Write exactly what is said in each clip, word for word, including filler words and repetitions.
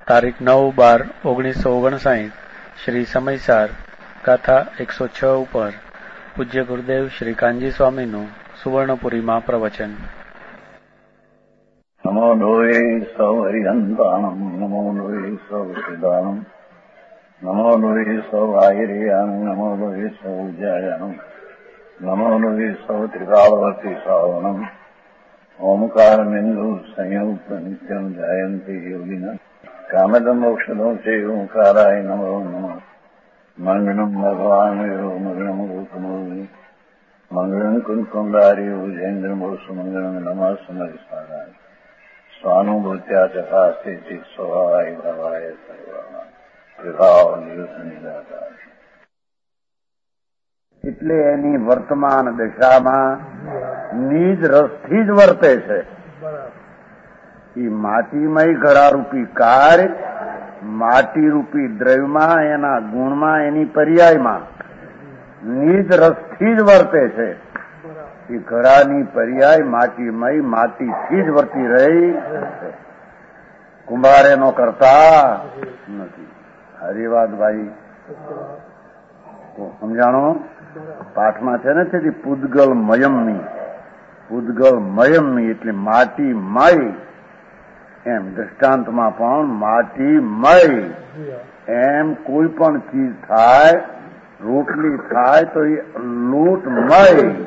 તારીખ નવ બાર ઓગણીસો ઓગણસાઠ શ્રી સમયસાર ગાથા એકસો છ ઉપર પૂજ્ય ગુરુદેવ શ્રી કાનજી સ્વામીનું સુવર્ણપુરીમાં પ્રવચન. નમો લોહે સૌ હરિહંતાણમ નમો લોહે સૌ સિદાનમ નમો લોહે સૌ આયર્યાન નમો લોહે સૌ જયાનમ નમો લોહે સૌ ત્રિકાળવતી સાવનમ ઓમકાર બિંદુ સંયુક્ત નિત્યમ જયંતી યોગિના કામદમ મોક્ષદો છે ઓંકારાય નમો નમઃ. મંગળમ ભગવાન મંગળમ ગૌતમોની મંગળમ કુંકુંડારી ઉજેન્દ્ર મોસુ મંગળમ નમઃ સમરિસ્વારાય સ્વાનુભૂત્યા ચકાસ્તે સ્વભાવાય ભવાય સર્વમાં વિભાવ નિદાતા. એટલે એની વર્તમાન દશામાં નિજ રસથી જ વર્તે છે. એ માટીમય ઘડારૂપી કાર્ય માટી રૂપી દ્રવ્યમાં એના ગુણમાં એની પર્યાયમાં નિજ રસથી જ વર્તે છે. એ ઘડાની પર્યાય માટીમય માટીથી જ વર્તી રહી છે. કુંભાર એનો કરતા નથી. હરી વાત ભાઈ સમજાણો. પાઠમાં છે ને છે પૂદગલ મયમની પૂદગલ મયમની એટલે માટીમય એમ દ્રષ્ટાંતમાં પણ માટીમય એમ કોઈ પણ ચીજ થાય રોટલી થાય તો એ લોટમય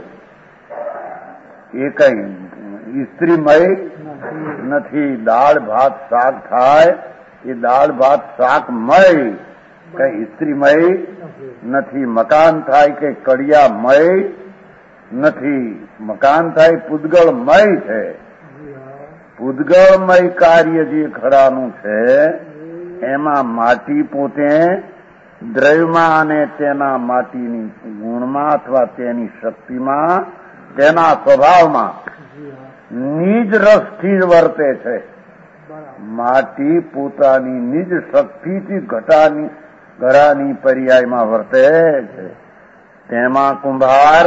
એ કઈ સ્ત્રીમય નથી. દાળ ભાત શાક થાય એ દાળ ભાત શાકમય કઈ સ્ત્રીમય નથી. મકાન થાય કે કડિયામય નથી. મકાન થાય પૂદગળમય છે. પૂદગળમય કાર્ય જે ખરાનું છે એમાં માટી પોતે દ્રવ્યમાં અને તેના માટીની ગુણમાં અથવા તેની શક્તિમાં તેના સ્વભાવમાં નિજ રસથી જ વર્તે છે. માટી પોતાની નિજ શક્તિથી ઘટાની ઘડાની પર્યાયમાં વર્તે છે. તેમાં કુંભાર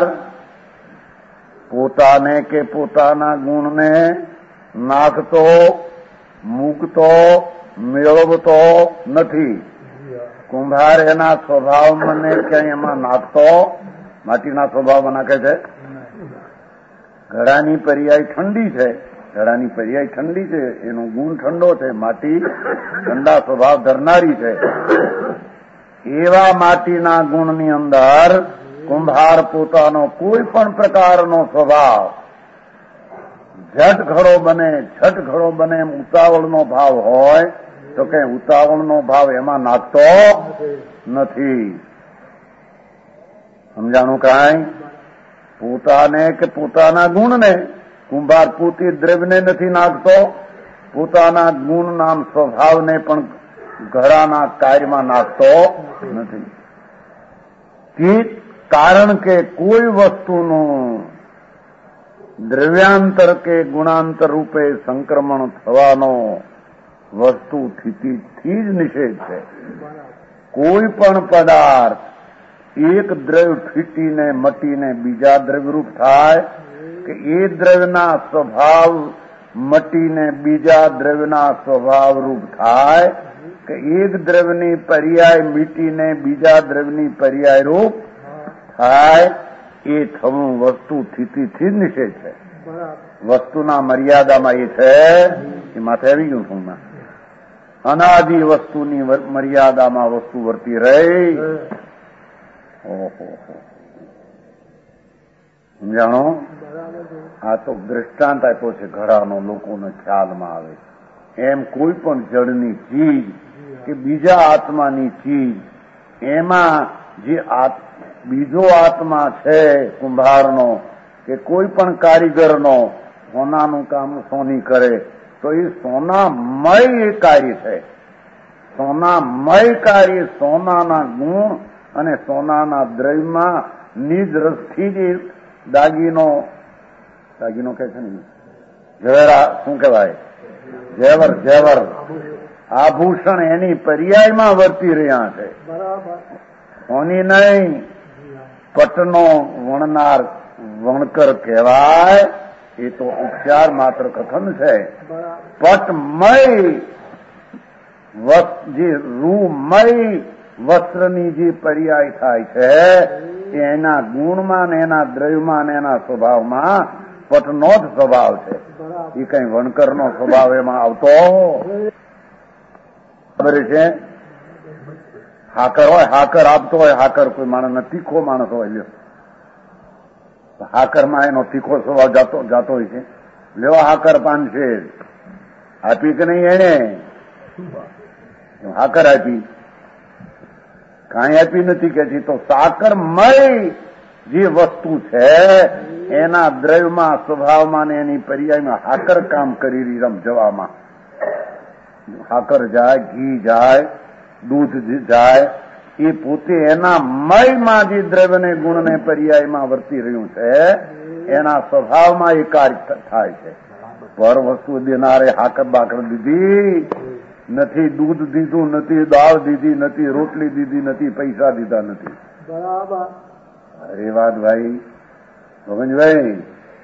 પોતાને કે પોતાના ગુણને નાખતો મૂકતો મેળવતો નથી. કુંભાર એના સ્વભાવને ક્યાંય એમાં નાખતો માટીના સ્વભાવમાં નાખે છે. ઘડાની પર્યાય ઠંડી છે. ઘડાની પર્યાય ઠંડી છે. એનો ગુણ ઠંડો છે. માટી ઠંડા સ્વભાવ ધરનારી છે. એવા માટીના ગુણની અંદર કુંભાર પોતાનો કોઈ પણ પ્રકારનો સ્વભાવ ઝટ ઘડો બને ઝટ ઘડો બને એમ ઉતાવળનો ભાવ હોય તો કે ઉતાવળનો ભાવ એમાં નાખતો નથી. સમજાણું કાંઈ? પોતાને કે પોતાના ગુણને કુંભાર પોતે દ્રવ્યને નથી નાખતો. પોતાના ગુણ નામ સ્વભાવને પણ ઘડાના કાર્યમાં નાખતો નથી. તે કારણ કે કોઈ વસ્તુનું દ્રવ્યાંતર કે ગુણાંતર રૂપે સંક્રમણ થવાનો વસ્તુ સ્થિતિથી જ નિષેધ છે. કોઈ પણ પદાર્થ એક દ્રવ્ય ફીટીને મટીને બીજા દ્રવ્યરૂપ થાય કે એ દ્રવ્યના સ્વભાવ મટીને બીજા દ્રવ્યના સ્વભાવરૂપ થાય કે એક દ્રવ્યની પર્યાય મીટીને બીજા દ્રવ્યની પર્યાય રૂપ થાય એ થવું વસ્તુ સ્થિતિથી જ નિષેધ છે. વસ્તુના મર્યાદામાં એ છે એ માથે આવી ગયું છું. અનાદિ વસ્તુની મર્યાદામાં વસ્તુ વર્તી રહી. ઓહો સમજાણો. આ તો દ્રષ્ટાંત આપ્યો છે ઘડાનો લોકોને ખ્યાલમાં આવે. એમ કોઈ પણ જળની ચીજ કે બીજા આત્માની ચીજ એમાં જે બીજો આત્મા છે કુંભારનો કે કોઈ પણ કારીગરનો સોનાનું કામ સોની કરે તો એ સોનામય એ કાર્ય છે. સોનામય કાર્ય સોનાના ગુણ અને સોનાના દ્રવ્યમાં નિજ રસથી જ દાગીનો દાગીનો કે છે ને ઝવેરા શું કહેવાય ઝેવર ઝેવર આભૂષણ એની પર્યાયમાં વર્તી રહ્યા છે. સોની નહીં પટનો વણનાર વણકર કહેવાય એ તો ઉપચાર માત્ર કથન છે. પટમય જે રૂમય વસ્ત્રની જે પર્યાય થાય છે એના ગુણમાં ને એના દ્રવ્યમાં ને એના સ્વભાવમાં પટનો જ સ્વભાવ છે. એ કઈ વણકરનો સ્વભાવ એમાં આવતો ખબર છે. હાકર હોય, હાકર આપતો હોય, હાકર કોઈ માણસ તીખો માણસ હોય, લ્યો હાકરમાં એનો તીખો સ્વભાવ જાતો જાતો હોય છે. લ્યો હાકર પાનશે આપી કે નહીં, એને હાકર આપી, કાંઈ આપી નથી કે તો સાકરમય જે વસ્તુ છે એના દ્રવ્યમાં સ્વભાવમાં ને એની પર્યાયમાં હાકર કામ કરી રહી રમ જવામાં. હાકર જાય, ઘી જાય, દૂધ જાય, એ પોતે એના મયમાં જે દ્રવ્યને ગુણને પર્યાયમાં વર્તી રહ્યું છે એના સ્વભાવમાં એ કાર્ય થાય છે. પર વસ્તુ દેનારે હાકર બાકર દીધી નથી, દૂધ દીધું નથી, દાળ દીધી નથી, રોટલી દીધી નથી, પૈસા દીધા નથી. બરાબર. અરે વાત ભાઈ ભગનભાઈ,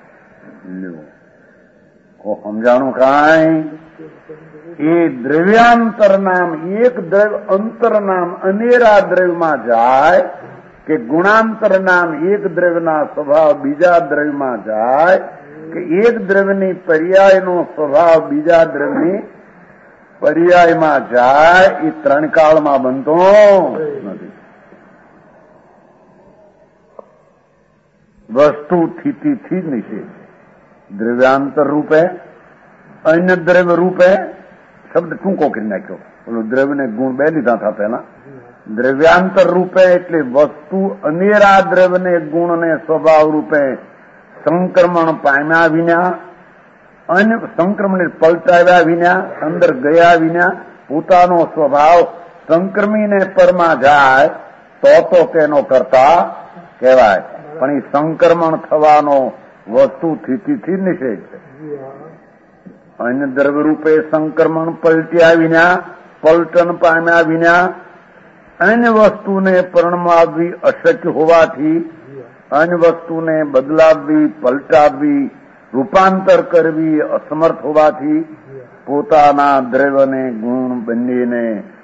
કો સમજાણું કાંઈ? એ દ્રવ્યાંતર નામ એક દ્રવ્ય અંતર નામ અનેરા દ્રવ્યમાં જાય કે ગુણાંતર નામ એક દ્રવ્યના સ્વભાવ બીજા દ્રવ્યમાં જાય કે એક દ્રવ્યની પર્યાયનો સ્વભાવ બીજા દ્રવ્યની પર્યાયમાં જાય, એ ત્રણ કાળમાં બનતો નથી. વસ્તુ સ્થિતિથી જ નિષેધ. દ્રવ્યાંતર રૂપે, અન્ય દ્રવ્ય રૂપે, શબ્દ ટૂંકો કરી નાખ્યો. ઓલું દ્રવ્યને ગુણ બે લીધા હતા પેલા. દ્રવ્યાંતર રૂપે એટલે વસ્તુ અનેરા દ્રવ્યને ગુણને સ્વભાવ રૂપે સંક્રમણ પામ્યા વિના, અન્ય સંક્રમણ પલટાવ્યા વિના, અંદર ગયા વિના પોતાનો સ્વભાવ સંક્રમીને પરમાં જાય તો તો તેનો કરતા કહેવાય. પણ એ સંક્રમણ થવાનો વસ્તુ સ્થિતિથી નિષેધ છે. અન્ય દ્રવ્ય રૂપે સંક્રમણ પલટ્યા વિના, પલટન પામ્યા વિના અન્ય વસ્તુને પરણમાવવી અશક્ય હોવાથી, અન્ય વસ્તુને બદલાવવી, પલટાવવી, રૂપાંતર કરવી અસમર્થ હોવાથી પોતાના દ્રવ્યને ગુણ બંનેને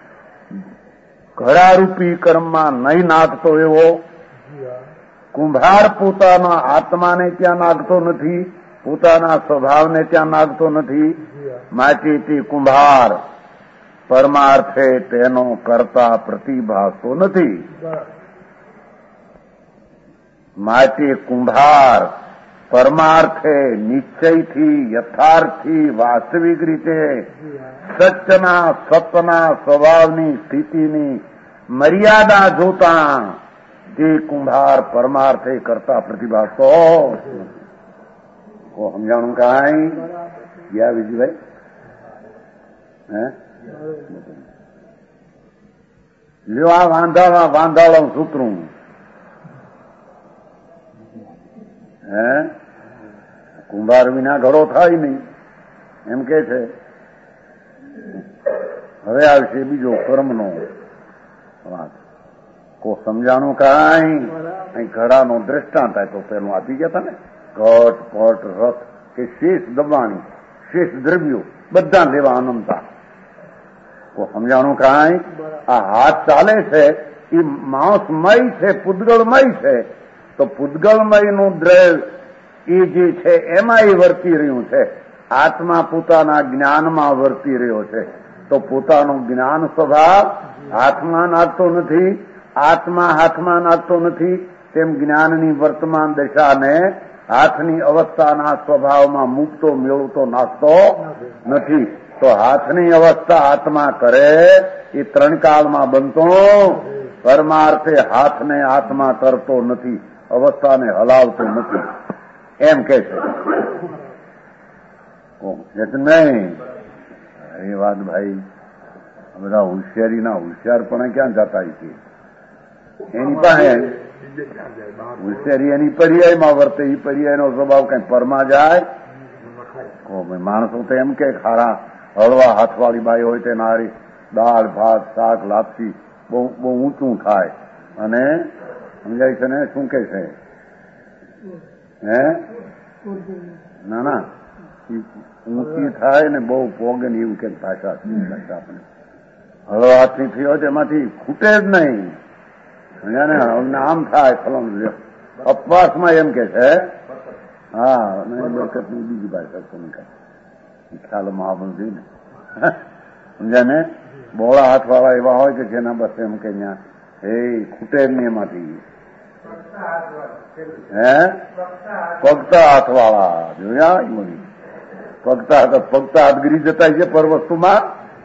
ઘડારૂપી કર્મમાં નહીં નાખતો એવો કુંભાર પોતાના આત્માને ત્યાં નાખતો નથી, પોતાના સ્વભાવને ત્યાં નાખતો નથી. માટે તે કુંભાર પરમાર્થે તેનો કરતા પ્રતિભાસતો નથી. માટે કુંભાર પરમાર્થે નિશ્ચયથી, યથાર્થથી, વાસ્તવિક રીતે સત્યના સત્યના સ્વભાવની સ્થિતિની મર્યાદા જોતા તે કુંભાર પરમાર્થે કરતા પ્રતિભાસતો કો સમજાણું કાંઈ? ગયા વિજયભાઈ? હે લ્યો આ વાંધાળા વાંધાળો સૂત્રું હે કુંભાર વિના ઘડો થાય નહીં એમ કે છે. હવે આવશે બીજો કર્મનો વાત. કો સમજાણું કાંઈ? અહીં ઘડાનો દ્રષ્ટાંત આપ્યો પેલું આપી ગયા હતા ને, ઘટ પટ રથ કે શેષ દબાણી, શેષ દ્રવ્યો બધા લેવા અનંતા. કો સમજાણું કાંઈ? આ હાથ ચાલે છે એ માણસમય છે, પૂતગળમય છે. તો પૂતગળમયનું દ્રવ્ય એ જે છે એમાં એ વર્તી રહ્યું છે. આત્મા પોતાના જ્ઞાનમાં વર્તી રહ્યો છે. તો પોતાનું જ્ઞાન સ્વભાવ હાથમાં નાખતો નથી, આત્મા હાથમાં નાખતો નથી. તેમ જ્ઞાનની વર્તમાન દશાને હાથની અવસ્થાના સ્વભાવમાં મૂકતો મેળવતો નાખતો નથી. તો હાથની અવસ્થા આત્મા કરે એ ત્રણ કાળમાં બનતો. પરમાર્થે હાથને આત્મા કરતો નથી, અવસ્થાને હલાવતો નથી એમ કે છે. નહીં એ વાત ભાઈ, બધા હોશિયારીના હોશિયારપણે ક્યાં જતા છે? એની પાસે હોશિયારી એની પર્યાયમાં વર્તે, એ પર્યાયનો સ્વભાવ કઈ પરમાં જાય. માણસો તો એમ કે ખારા હળવા હાથવાળી બાઈ હોય તે નારી દાળ ભાત શાક લાપસી બહુ બહુ ઊંચું થાય અને સમજાય છે ને શું કે છે? હે ના ના ઊંચી થાય ને બહુ પોગે ને એવું કે ભાષા આપણે હળવાથી થયો તેમાંથી ખૂટે જ નહીં. ને આમ થાય ફલાણું અપવાસમાં એમ કે છે. હા બરકતની બીજી ભાષા તો નહીં ખ્યાલમાં આવવું જોઈએ ને. સમજ્યા ને? બોળા હાથ વાળા એવા હોય કે જેના બસ એમ કે ત્યાં હે ખૂટે જ નહીં એમાંથી. હે પગતા હાથ વાળા જોયા પગતા હાથ પગતા હાથ ગીરી જતા છે પર વસ્તુમાં.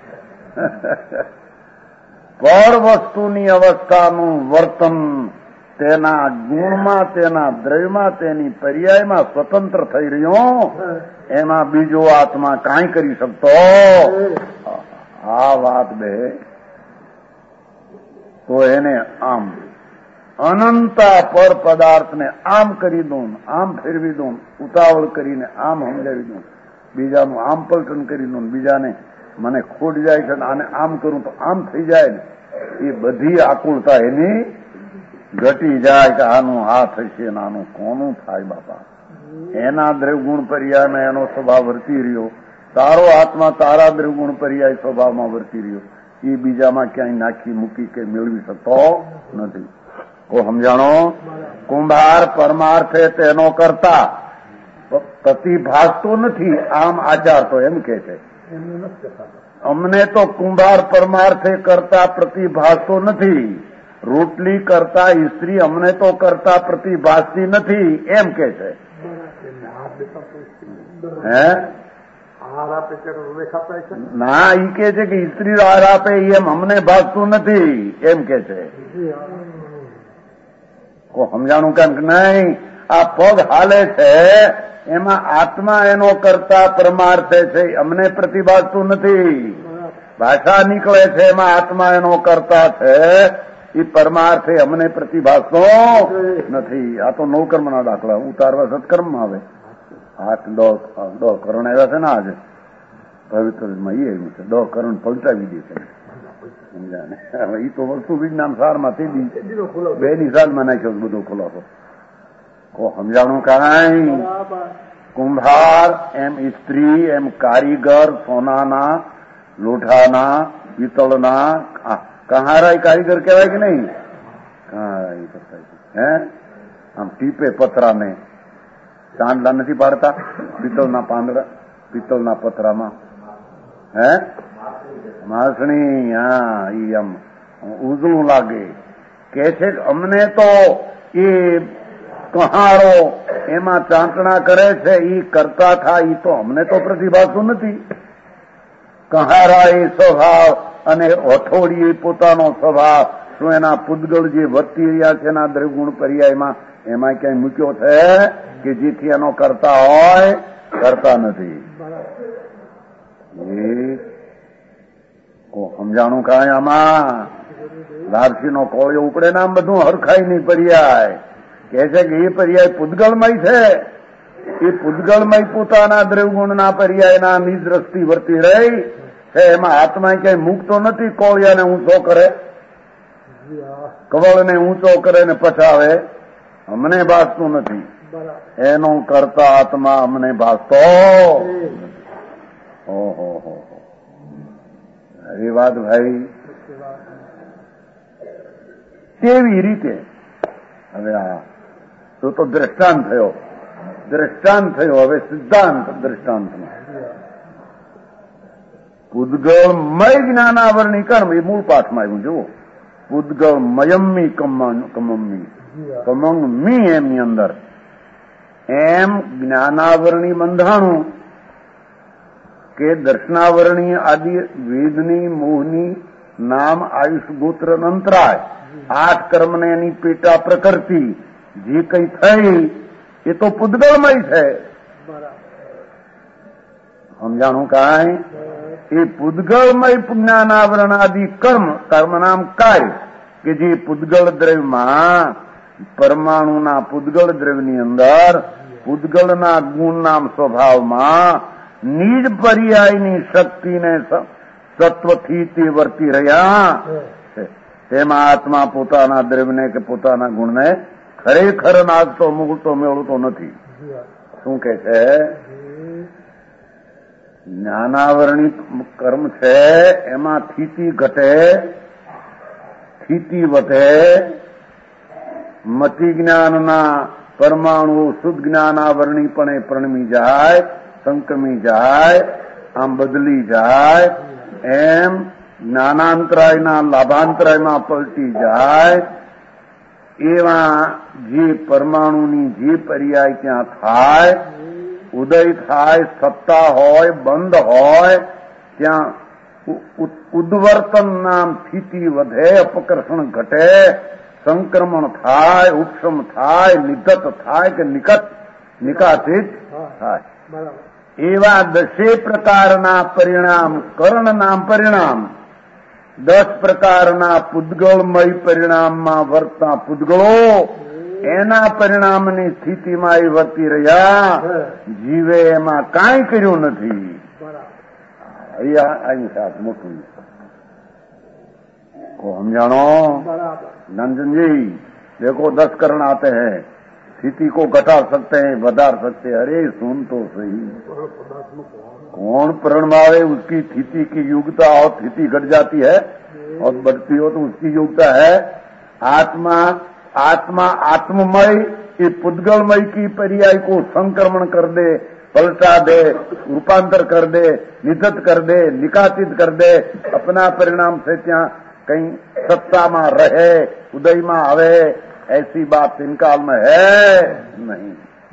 પર વસ્તુની અવસ્થાનું વર્તન તેના ગુણમાં તેના દ્રવ્યમાં તેની પર્યાયમાં સ્વતંત્ર થઈ રહ્યો, એમાં બીજો આત્મા કાંઈ કરી શકતો. આ વાત બે તો એને આમ અનંતા પર પદાર્થને આમ કરી દઉં, આમ ફેરવી દઉં, ઉતાવળ કરીને આમ સમજાવી દઉં, બીજાનું આમ પલટન કરી દઉં, બીજાને મને ખોટ જાય છે આને આમ કરું તો આમ થઈ જાય ને, એ બધી આકુળતા એની ઘટી જાય કે આનું આ થશે ને આનું કોનું થાય બાપા. એના દ્રવગુણ પર્યાયમાં એનો સ્વભાવ વર્તી રહ્યો, તારો આત્મા તારા દ્રવગુણ પર્યાય સ્વભાવમાં વર્તી રહ્યો, એ બીજામાં ક્યાંય નાખી મૂકી કે મેળવી શકતો નથી. કો સમજાણો? કુંભાર પરમાર્થે તેનો કરતા પ્રતિભાસતો નથી, આમ આચાર તો એમ કે છે. અમને તો કુંભાર પરમાર્થે કરતા પ્રતિભાસતો નથી, રોટલી કરતા સ્ત્રી અમને તો કરતા પ્રતિભાસતી નથી, એમ કે છે. હે ના ઈ કે છે કે સ્ત્રી આહાર આપે એમ અમને ભાગતું નથી, એમ કે છે. કો સમજાણું કેમ કે નહીં? આ પગ હાલે છે એમાં આત્મા એનો કરતા પરમાર્થે છે, અમને પ્રતિભાસતું નથી. ભાષા નીકળે છે એમાં આત્મા એનો કરતા છે, એ પરમાર્થે અમને પ્રતિભાસતો નથી. આ તો નવકર્મના દાખલા ઉતારવા સત્કર્મમાં આવે. આઠ દસ દસ કરણ આવ્યા છે ને આજે પવિત્રમાં એ આવ્યું છે, દસ કરણ પલટાવી દે છે. સમજા ને? હવે એ તો વસ્તુ વિજ્ઞાન સારમાં તે બે ની સાલમાં નાખ્યો બધો ખુલાસો. કો સમજાણું કાંઈ? કુંભાર એમ સ્ત્રી એમ કારીગર સોનાના લોઢાના પિત્તળના કહારા કારીગર કહેવાય કે નહીં? કહારા કરતા હે આમ ટીપે પતરાને ચાંદલા નથી પાડતા પિત્તળના પાંદડા પિત્તળના પતરામાં. હે માસણી? હા ઈ આમ ઉજળું લાગે. કે છે અમને તો એ કહારો એમાં ચાંટણા કરે છે ઈ કરતા થાય, ઈ તો અમને તો પ્રતિભાસતું નથી. કહારા એ સ્વભાવ અને હથોડી પોતાનો સ્વભાવ શું એના પૂતગળ જે વર્તી રહ્યા છે એના દ્રવગુણ પર્યાયમાં એમાં ક્યાંય મૂક્યો છે કે જેથી એનો કરતા હોય? કરતા નથી. એ સમજાણું કાંઈ? આમાં લાપસી નો કોળિયો ઉપડે ને આમ બધું હરખાઈ ની પર્યાય કે છે કે એ પર્યાય પૂતગળમય છે, એ પૂતગળમય પોતાના દ્રવગુણના પર્યાયના નિજ દ્રષ્ટિ વર્તી રહી છે, એમાં આત્મા ક્યાંય મુક્તો નથી. કોળિયાને ઊંચો કરે, કવળને ઊંચો કરે ને પછાવે, અમને ભાસતું નથી. એનો કરતા આત્મા અમને ભાસતો. ઓહો હો એ વાત ભાઈ કેવી રીતે? હવે આ તો તો દ્રષ્ટાંત થયો, દ્રષ્ટાંત થયો. હવે સિદ્ધાંત દ્રષ્ટાંતમાં પૂદગળમય જ્ઞાનાવરણી કર્મ એ મૂળ પાઠમાં આવ્યું. જુઓ, પૂદગળમયમ્મી કમમ્મી કમંગમી એમની અંદર એમ જ્ઞાનાવરણી બંધાણું કે દર્શનાવરણી આદિ વેદની મોહની નામ આયુષ ગોત્ર અંતરાય આઠ કર્મને એની પેટા પ્રકૃતિ જે કઈ થઈ એ તો પૂદગળમય છે. સમજાણું કાંઈ? એ પૂદગળમય જ્ઞાનાવરણ આદિ કર્મ કર્મ નામ કાર્ય કે જે પૂદગળ દ્રવ્યમાં પરમાણુના પૂદગળ દ્રવ્યની અંદર પૂદગળના ગુણ નામ સ્વભાવમાં નિજ પર્યાયની શક્તિને સત્વથી તે વર્તી રહ્યા છે, તેમાં આત્મા પોતાના દ્રવ્યને કે પોતાના ગુણને ખરેખર નાગતો મૂકતો મેળવતો નથી. શું કે છે? જ્ઞાનાવરણી કર્મ છે એમાં સ્થિતિ ઘટે, સ્થિતિ વધે, મતિ જ્ઞાનના પરમાણુ શુદ્ધ જ્ઞાનાવરણીપણે પ્રણમી જાય, સંક્રમી જાય, આમ બદલી જાય, એમ જ્ઞાનાંતરાયના લાભાંતરાયમાં પલટી જાય. એવા જે પરમાણુની જે પર્યાય ત્યાં થાય, ઉદય થાય, સત્તા હોય, બંધ હોય, ત્યાં ઉદ્વર્તન નામ સ્થિતિ વધે, અપકર્ષણ ઘટે, સંક્રમણ થાય, ઉપશમ થાય, નિગત થાય કે નિકટ નિકાસિત થાય. એવા દસે પ્રકારના પરિણામ, કર્ણ નામ પરિણામ, દસ પ્રકારના પૂદગળમય પરિણામમાં વર્તતા પૂદગળો એના પરિણામની સ્થિતિમાં એ વર્તી રહ્યા. જીવે એમાં કાંઈ કર્યું નથી. અહીંયા અહીં સાથ મોટું સમજાણો. नंदन जी देखो दस करण आते हैं, स्थिति को घटा सकते हैं, बढ़ा सकते हैं. अरे सुन तो सही, कौन प्रणमावे उसकी स्थिति की योग्यता और स्थिति घट जाती है और बढ़ती हो तो उसकी योग्यता है. आत्मा आत्मा आत्ममय ये पुद्गलमय की पर्याय को संक्रमण कर दे, पलटा दे, रूपांतर कर दे, निधत कर दे, निकासित कर दे, अपना परिणाम से ત્યાં कहीं सत्ता में रहे, उदय में आवे, ऐसी बात इनकाल में है नहीं.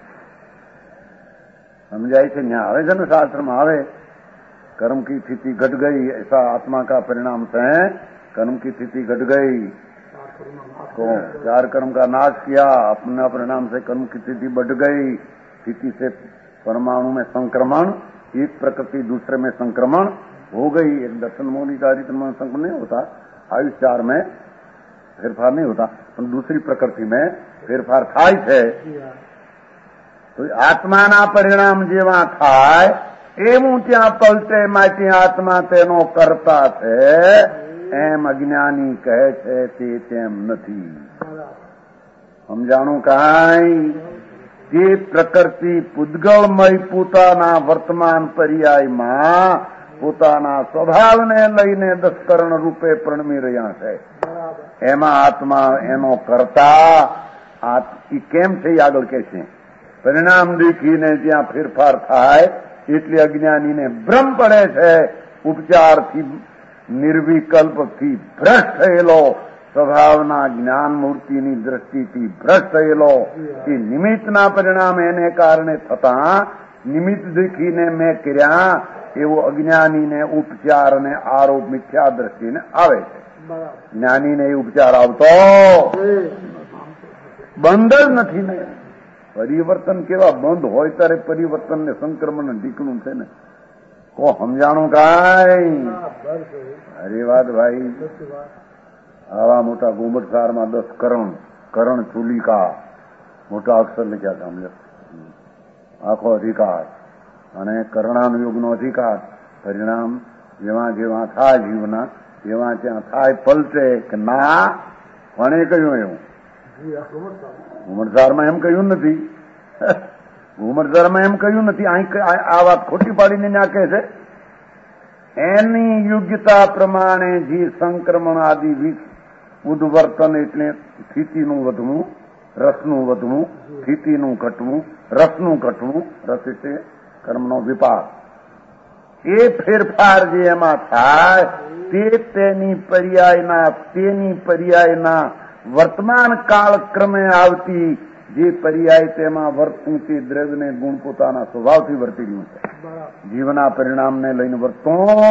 समझाई थे यहाँ आवे जन शास्त्र में आवे, कर्म की स्थिति घट गई, ऐसा आत्मा का परिणाम से कर्म की स्थिति घट गई. तो चार कर्म का नाश किया, अपना परिणाम से कर्म की स्थिति बढ़ गई. स्थिति से परमाणु में संक्रमण, एक प्रकृति दूसरे में संक्रमण हो गई. एक दर्शन मौलिक आदित्य में संक्रमण नहीं होता, आयुष चार में फेरफार नहीं होता, पर दूसरी प्रकृति में फेरफार થાય છે. તો આત્માના પરિણામ જેવા થાય એવું ત્યાં પલટે માટે આત્મા તેનો કરતા છે એમ અજ્ઞાની કહે છે તે તેમ નથી. સમજાણું કાંઈ? તે પ્રકૃતિ પૂદગળમય પોતાના વર્તમાન પર્યાયમાં પોતાના સ્વભાવને લઈને દસકરણ રૂપે પ્રણમી રહ્યા છે. એમાં આત્મા એનો કરતા કેમ છે આગળ કે છે. પરિણામ દેખીને જ્યાં ફેરફાર થાય એટલે અજ્ઞાનીને ભ્રમ પડે છે. ઉપચારથી નિર્વિકલ્પથી ભ્રષ્ટ થયેલો, સ્વભાવના જ્ઞાન મૂર્તિની દ્રષ્ટિથી ભ્રષ્ટ થયેલો એ નિમિત્તના પરિણામ એને કારણે થતા નિમિત્ત દેખીને મેં કર્યા એવો અજ્ઞાનીને ઉપચાર અને આરોપ મિથ્યા દ્રષ્ટિને આવે છે. જ્ઞાનીને એ ઉપચાર આવતો બંધ જ નથી ને. પરિવર્તન કેવા બંધ હોય ત્યારે પરિવર્તન ને સંક્રમણ ઢીકણું છે ને. કો સમજાણું કાંઈ? અરે વાત ભાઈ, આવા મોટા ગુમટસારમાં દસ કરણ, કરણ ચુલિકા મોટા અક્ષર લખ્યા હતા સમજો. આખો અધિકાર અને કરણાનુયોગનો અધિકાર. પરિણામ જેવા જેવા થાય જીવના એવા ત્યાં થાય પલટે કે ના. કોણે કહ્યું એવું? ઘુમટસારમાં એમ કહ્યું નથી. ઘુમટસારમાં એમ કહ્યું નથી. અહીં આ વાત ખોટી પાડીને ના કહે છે. એની યોગ્યતા પ્રમાણે જે સંક્રમણ આદિ ઉદ્વર્તન એટલે સ્થિતિનું વધવું, રસનું વધવું, સ્થિતિનું ઘટવું, રસનું ઘટવું, રસ એટલે કર્મનો વિપાક. એ ફેરફાર જે એમાં થાય તે તેની પર્યાયના તેની પર્યાયના વર્તમાન કાળક્રમે આવતી જે પર્યાય તેમાં વર્તતું તે દ્રવ્યને ગુણ પોતાના સ્વભાવથી વર્તી રહ્યું છે. જીવના પરિણામને લઈને વર્તો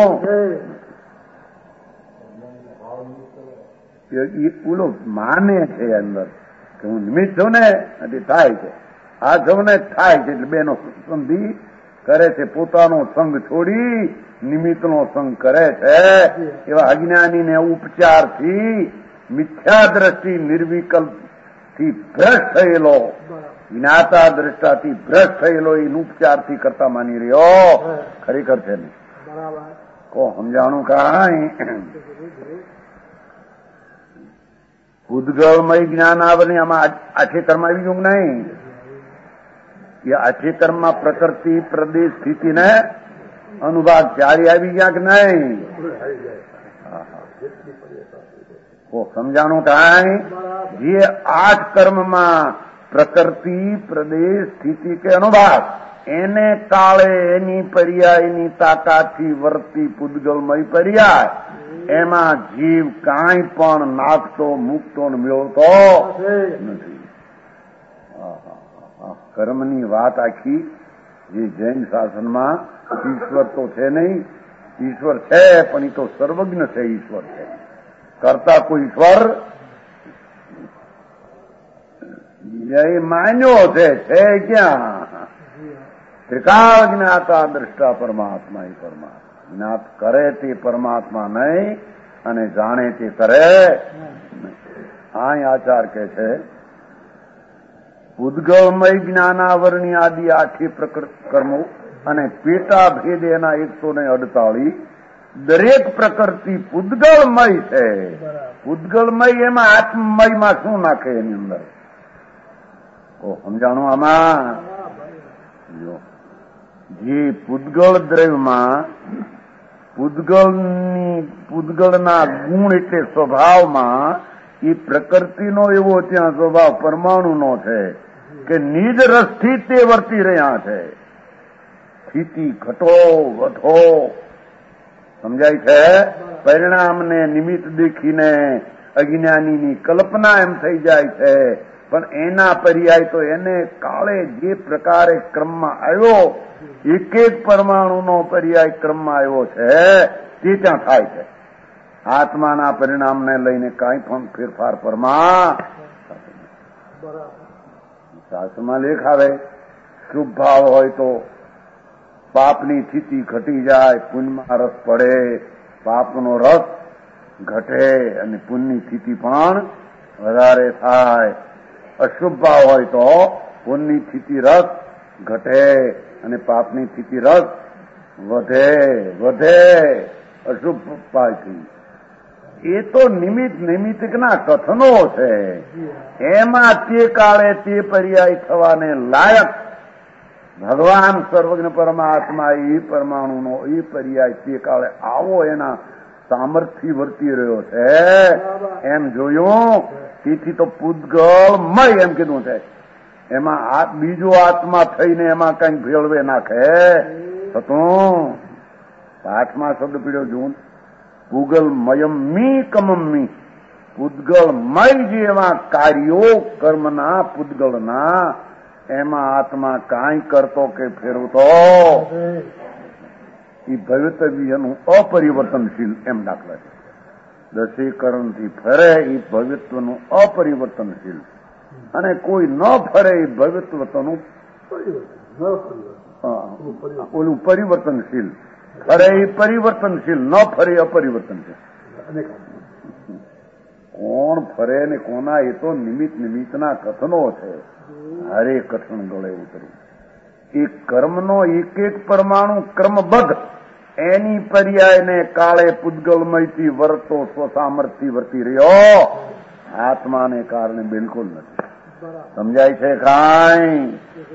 એ ઓલો માને છે અંદર કે હું નિમિત્ત છું ને એટલે થાય છે. આ છું ને થાય છે એટલે બેનો સંધિ કરે છે. પોતાનો સંગ છોડી નિમિત્તનો સંગ કરે છે. એવા અજ્ઞાનીને ઉપચારથી મિથ્યા દ્રષ્ટિ નિર્વિકલ્પથી ભ્રષ્ટ થયેલો, જ્ઞાતા દ્રષ્ટાથી ભ્રષ્ટ થયેલો એ ઉપચારથી કરતા માની રહ્યો ખરેખર છે નહીં. કો સમજાણું કાંઈ? ઉદ્ગળમય જ્ઞાન આવે ને આમાં આઠે કર્મ આવી ગયું નહીં. એ આઠે કર્મમાં પ્રકૃતિ પ્રદેશ સ્થિતિને અનુભાગ ચારી આવી ગયા કે નહીં? સમજાણું કાંઈ? જે આઠ કર્મમાં પ્રકૃતિ, પ્રદેશ, સ્થિતિ કે અનુભાગ એને કાળે એની પર્યાયની તાકાતથી વર્તી પૂદગલમય પર્યાય એમાં જીવ કાંઈ પણ નાખતો મૂકતો ને મેળવતો નથી. કર્મની વાત આખી જે જૈન શાસનમાં ઈશ્વર તો છે નહીં, ઈશ્વર છે પણ એ તો સર્વજ્ઞ છે. ઈશ્વર છે કરતા કોઈ ઈશ્વર એ માન્યો છે છે ક્યાં? ત્રિકાળ જ્ઞાતા દ્રષ્ટા પરમાત્મા એ પરમાત્મા જ્ઞાત કરે તે પરમાત્મા નહીં અને જાણે તે કરે નહીં. આ આચાર કે છે ઉદ્ગલમય જ્ઞાનાવરણી આદિ આઠી પ્રકૃતિ કર્મો અને પેટા ભેદ એના એકસો ને અડતાલીસ દરેક પ્રકૃતિ પૂદગલમય છે. પૂદગલમય એમાં આત્મમયમાં શું નાખે એની અંદર? સમજાણું આમાં? જો જે પૂદગળ દ્રવ્યમાં પૂદગળની પૂદગળના ગુણ એટલે સ્વભાવમાં એ પ્રકૃતિનો એવો ત્યાં સ્વભાવ પરમાણુનો છે કે નિજ રસથી તે વર્તી રહ્યા છે. સ્થિતિ ઘટો વધો સમજાય છે. પરિણામને નિમિત્ત દેખીને અજ્ઞાનીની કલ્પના એમ થઈ જાય છે, પણ એના પર્યાય તો એને કાળે જે પ્રકારે ક્રમમાં આવ્યો એક એક પરમાણુનો પર્યાય ક્રમમાં આવ્યો છે તે ત્યાં થાય છે. આત્માના પરિણામને લઈને કાંઈ પણ ફેરફાર પરમા શાસ્ત્રમાં લેખ આવે શુભ ભાવ હોય તો પાપની સ્થિતિ ઘટી જાય, પુણ્યમાં રસ પડે, પાપનો રસ ઘટે અને પુણ્યની સ્થિતિ પણ વધારે થાય. અશુભ ભાવ હોય તો પુણ્યની સ્થિતિ રસ ઘટે અને પાપની સ્થિતિ રસ વધે વધે અશુભ પાછી. એ તો નિમિત્ત નિમિત્તના કથનો છે. એમાં તે કાળે તે પર્યાય થવાને લાયક ભગવાન સર્વજ્ઞ પરમાત્મા એ પરમાણુનો એ પર્યાય તે કાળે આવો એના સામર્થ્ય વર્તી રહ્યો છે એમ જોયું. તેથી તો પૂદગલમય એમ કીધું છે. એમાં બીજો આત્મા થઈને એમાં કંઈક ભેળવે નાખે થતું. પાઠમાં શબ્દ પીડ્યો જૂન પૂગલમયમ મી કમમી પૂદગલમય જેવા કાર્યો કર્મના પૂદગલના એમાં આત્મા કાંઈ કરતો કે ફેરવતો એ ભવિતવ્યનું અપરિવર્તનશીલ એમ દાખલા છે. દશીકરણથી ફરે એ ભવિત્વનું અપરિવર્તનશીલ અને કોઈ ન ફરે એ ભવિત્વનું ઓલું પરિવર્તનશીલ. ફરે એ પરિવર્તનશીલ, ન ફરે અપરિવર્તનશીલ. કોણ ફરે ને કોના એ તો નિમિત્ત નિમિત્તના કથનો છે. હરે કથન ગળે ઉતરું. એ કર્મનો એક એક પરમાણુ ક્રમબદ્ધ એની પર્યાયને કાળે પૂદગલમયથી વર્તો સ્વસામર્થથી વર્તી રહ્યો આત્માને કારણે બિલકુલ નથી. સમજાય છે કાંઈ?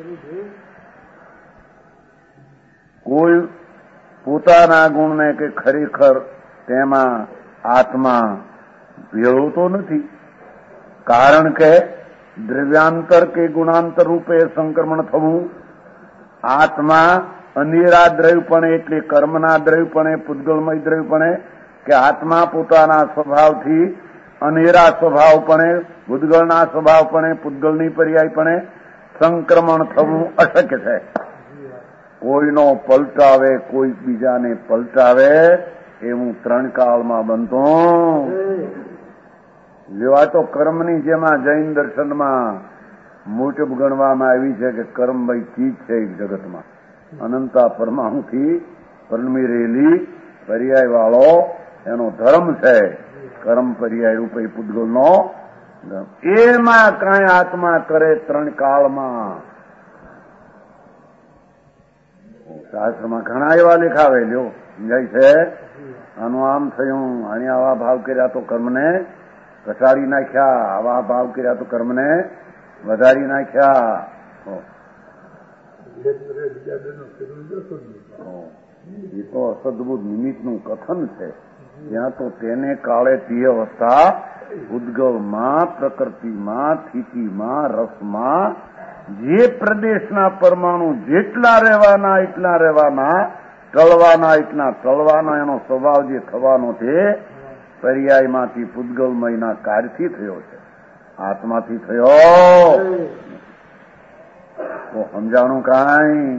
કોઈ પોતાના ગુણને કે ખરેખર તેમાં આત્મા ભેળવતો નથી. કારણ કે દ્રવ્યાંતર કે ગુણાંતર રૂપે સંક્રમણ થવું. આત્મા અનેરા દ્રવ્યપણે એટલે કર્મના દ્રવ્યપણે પૂદગલમય દ્રવ્યપણે કે આત્મા પોતાના સ્વભાવથી અનેરા સ્વભાવપણે પૂદગલના સ્વભાવપણે પૂદગલની પર્યાયપણે સંક્રમણ થવું અશક્ય છે. કોઈનો પલટાવે કોઈ બીજાને પલટાવે એવું ત્રણ કાળમાં બનતું. જેવા તો કર્મની જેમાં જૈન દર્શનમાં મોટપ ગણવામાં આવી છે કે કર્મમય ચીજ છે એક જગતમાં અનંતા પરમાણુથી પરમી રહેલી પર્યાય વાળો એનો ધર્મ છે. કર્મ પર્યાય રૂપે પૂદગલનો એમાં કાંઈ આત્મા કરે ત્રણ કાળમાં. શાસ્ત્રમાં ઘણા એવા લેખાવે લ્યો સમજાય છે. આનું આમ થયું, આને આવા ભાવ કર્યા તો કર્મને ઘટાડી નાખ્યા, આવા ભાવ કર્યા તો કર્મને વધારી નાખ્યા. એ તો અસદબુદ્ધ નિમિત્તનું કથન છે. ત્યાં તો તેને કાળે તે અવસ્થા ઉદ્ગવમાં, પ્રકૃતિમાં, સ્થિતિમાં, રસમાં જે પ્રદેશના પરમાણુ જેટલા રહેવાના એટલા રહેવાના, ટળવાના એટલા ટળવાના, એનો સ્વભાવ જે થવાનો છે પર્યાયમાંથી પૂતગલમયના કાર્યથી થયો છે, આત્માથી થયો તો સમજાણું કાંઈ.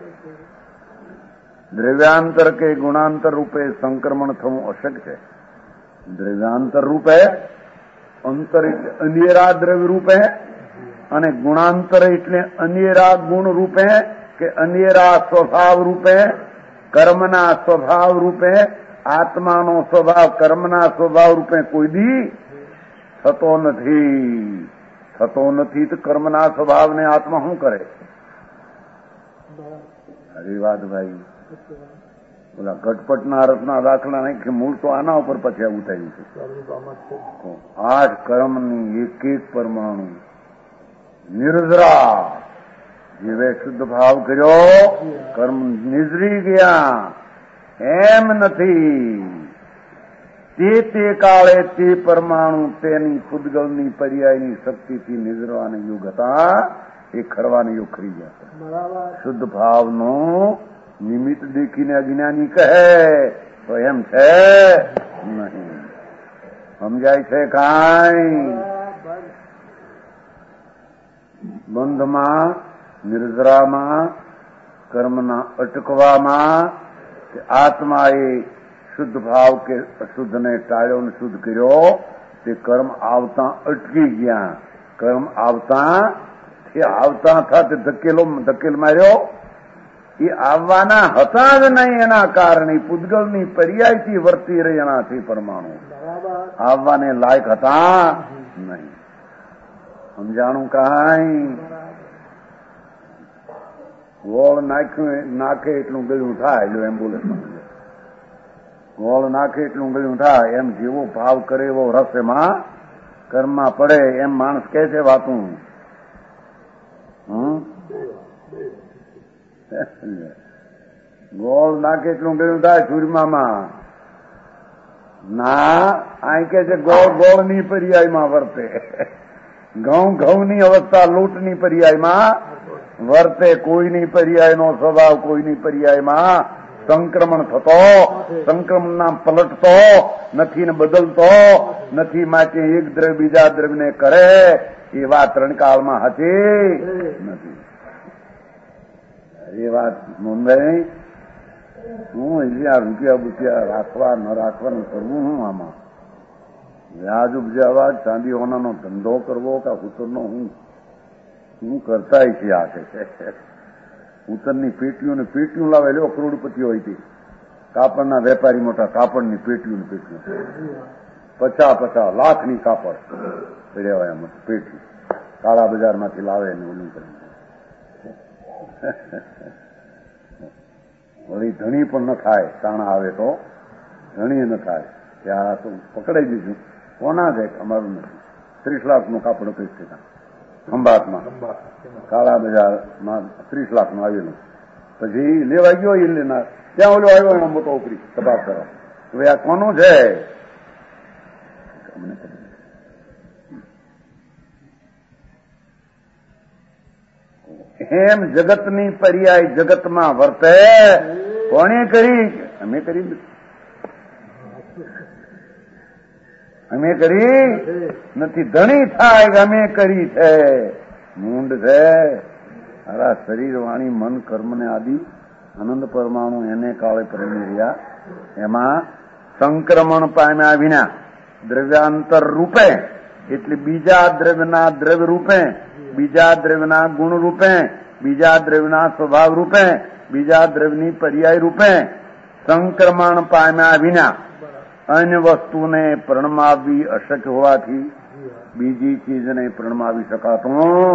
દ્રવ્યાંતર કે ગુણાંતર રૂપે સંક્રમણ થવું અશક્ય છે. દ્રવ્યાંતર રૂપે, અંતર એટલે અન્યરા દ્રવ્ય રૂપે, અને ગુણાંતર એટલે અન્યરા ગુણ રૂપે કે અન્યરા સ્વભાવ રૂપે, કર્મના સ્વભાવ રૂપે. આત્માનો સ્વભાવ કર્મના સ્વભાવ રૂપે કોઈ દી થતો નથી. થતો નથી તો કર્મના સ્વભાવને આત્મા શું કરે? હરી વાત ભાઈ. ઓલા ઘટપટના રસના દાખલા નહીં કે મૂળ તો આના ઉપર પછી આવું થયું છે. આઠ કર્મની એક એક પરમાણુ નિર્જરા જેવે શુદ્ધ ભાવ કર્યો, કર્મ નિજરી ગયા એમ નથી. તે તે કાળે તે પરમાણુ તેની પૂતગલની પર્યાયની શક્તિથી નિજરવાને યુગ હતા, એ ખરવાને યુગ ખરી ગયા. શુદ્ધ ભાવનો નિમિત્ત દેખીને અજ્ઞાની કહે તો એમ છે નહીં. સમજાય છે કાંઈ? બંધમાં, નિર્જરામાં, કર્મના અટકવામાં કે આત્મા એ શુદ્ધ ભાવ કે અશુદ્ધને ટાળ્યો ને શુદ્ધ કર્યો, તે કર્મ આવતા અટકી ગયા. કર્મ આવતા તે આવતા હતા તે ધકેલો ધકેલ માર્યો, એ આવવાના હતા જ નહીં. એના કારણે પૂતગલની પર્યાયથી વર્તી રહી એનાથી પરમાણુ આવવાને લાયક હતા નહીં. સમજાણું કાંઈ? ગોળ નાખ્યું નાખે એટલું ગળ્યું થાય જો એમ્બ્યુલન્સમાં. ગોળ નાખે એટલું ગળ્યું થાય એમ જેવો ભાવ કરે એવો રસ એમાં કર્મમાં પડે એમ માણસ કહે છે વાતું. હમ ગોળ નાખે એટલું ગળ્યું થાય ચૂરમામાં. ના, અહીં કે છે ગોળ ગોળની પર્યાયમાં વર્તે, ઘઉં ઘઉંની અવસ્થા લૂંટની પર્યાયમાં વર્તે. કોઈની પર્યાયનો સ્વભાવ કોઈની પર્યાયમાં સંક્રમણ થતો, સંક્રમણના પલટતો નથી ને બદલતો નથી. માટે એક દ્રવ્ય બીજા દ્રવ્યને કરે એ વાત ત્રણકાળમાં હતી નથી. એ વાત નોંધાઈ. હું અહીંયા રૂપિયા બુપિયા રાખવા ન રાખવાનું કરવું હું આમાં વ્યાજ ઉપજાવા, ચાંદી હોનાનો ધંધો કરવો કે ઉત્તરનો હું હું કરતા છે. આ છે ઉત્તરની પેટીઓ ને પેટીઓ લાવે લ્યો, કરોડપતિ હોય તે કાપડના વેપારી મોટા કાપડની પેટીઓ ને પેટીઓ પચાસ પચાસ લાખની કાપડ પડ્યા હોય એમ પેટી કાળા બજારમાંથી લાવે ને ઓલું કરીને વળી ધણી પણ ન થાય. તાણા આવે તો ધણી ન થાય. ત્યાં તો પકડાઈ દીધું. કોના છે અમારું નથી. ત્રીસ લાખનું કાપડ પેટ ખંભાતમાં કાળા બજારમાં ત્રીસ લાખનું આવેલું. પછી લેવા ગયો એ લેનાર, ત્યાં ઓલો આવ્યો એનો મોટો ઉપરી તપાસ કરો. હવે આ કોનું છે? એમ જગતની પર્યાય જગતમાં વર્તે. કોણે કરી? અમે કરી અમે કરી નથી. ધણી થાય કે અમે કરી છે. મૂંડ છે. અરા શરીર, વાણી, મન, કર્મ ને આદિ આનંદ પરમાણુ એને કાળે પરિણી રહ્યા. એમાં સંક્રમણ પામ્યા વિના દ્રવ્યાંતર રૂપે એટલે બીજા દ્રવ્યના દ્રવ્ય રૂપે, બીજા દ્રવ્યના ગુણ રૂપે, બીજા દ્રવ્યના સ્વભાવ રૂપે, બીજા દ્રવ્યની પર્યાય રૂપે સંક્રમણ પામ્યા વિના અન્ય વસ્તુને પ્રણમાવી અશક્ય હોવાથી બીજી ચીજને પ્રણમાવી શકાતું.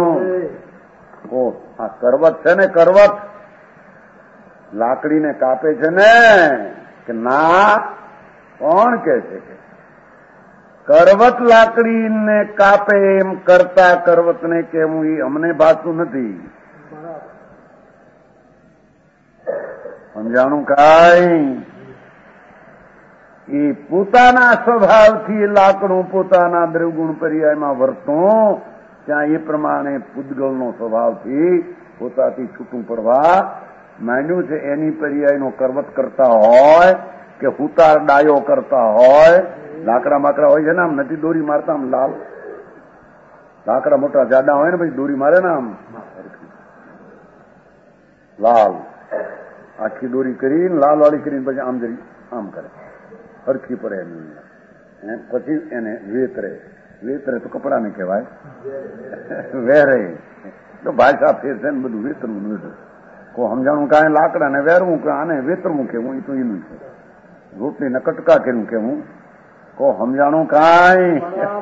આ કરવત છે ને, કરવત લાકડીને કાપે છે ને કે ના? કોણ કે છે કે કરવત લાકડીને કાપે એમ કરતા કરવતને કેવું એ અમને ભાતું નથી. સમજાણું કાંઈ? એ પોતાના સ્વભાવથી લાકડું પોતાના દ્રવગુણ પર્યાયમાં વર્તું ત્યાં એ પ્રમાણે પૂતગલનો સ્વભાવથી પોતાથી છૂટું પડવા માંડ્યું છે. એની પર્યાયનો કરવત કરતા હોય કે હુતાર ડાયો કરતા હોય, લાકડા માકડા હોય છે ને આમ નથી દોરી મારતા આમ લાલ લાકડા મોટા જાડા હોય ને પછી દોરી મારે ને આમ લાલ આખી દોરી કરીને લાલ વાળી કરીને પછી આમ જરી આમ કરે હરખી પડે એની પછી એને વેતરે વેતરે તો કપડાને કહેવાય, વેરે તો ભાષા ફેર છે ને બધું વેતરવું વેતરું કો સમજાણું કાંઈ લાકડા ને વેરવું કે આને વેતરવું કેવું એ તો એનું છે. રોટલી ને કટકા કેવું કેવું કો સમજાણું કાંઈ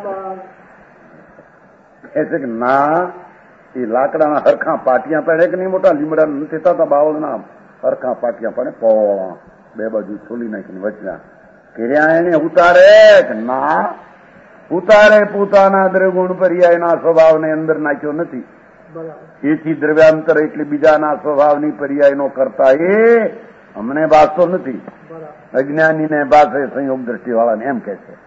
એ છે કે ના એ લાકડાના હરખા પાટિયા પડે કે નહીં મોટા લીમડા નથી થતા બાવળના હરખા પાટિયા પડે પોળા બે બાજુ છોલી નાખીને વચના કર્યા એને ઉતારે કે ના ઉતારે પોતાના દ્રવગુણ પર્યાયના સ્વભાવને અંદર નાખ્યો નથી. એથી દ્રવ્યાંતર એટલે બીજાના સ્વભાવની પર્યાયનો કરતા એ અમને બાસતો નથી. અજ્ઞાનીને બાસે સંયોગ દ્રષ્ટિ વાળાને એમ કે છે.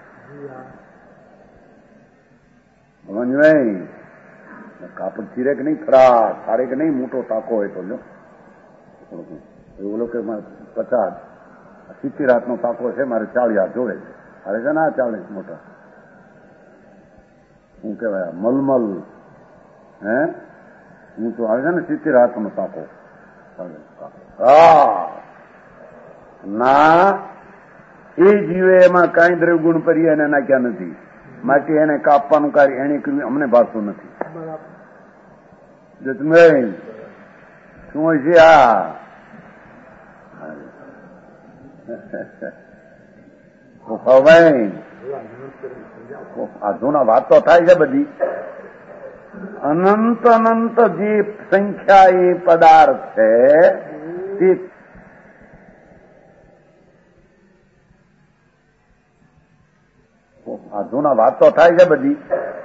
સમજ કાપડ ચીરે કે નહીં ખરા સારે કે નહીં મોટો ટાંકો હોય તો જો એવું લોકો પચાસ સિત્તેર હાથનો ટાંકો છે મારે ચાળી હાથ જોડે છે અરે છે ના ચાલીસ મોટા શું કેવાય મલમલ હે હું તો આવે છે ને સિત્તેર હાથનો ટાંકો હા ના એ જીવે એમાં કાંઈ દ્રવગુણ પર્યાય એને નાખ્યા નથી માટે એને કાપવાનું કાર્ય એને કર્યું અમને ભાવતું નથી. જતનભાઈ શું હોય છે આ ભાઈ આ જૂના વાત તો થાય છે બધી. અનંત અનંત જે સંખ્યા એ પદાર્થ છે તે આ જૂના વાત તો થાય છે બધી.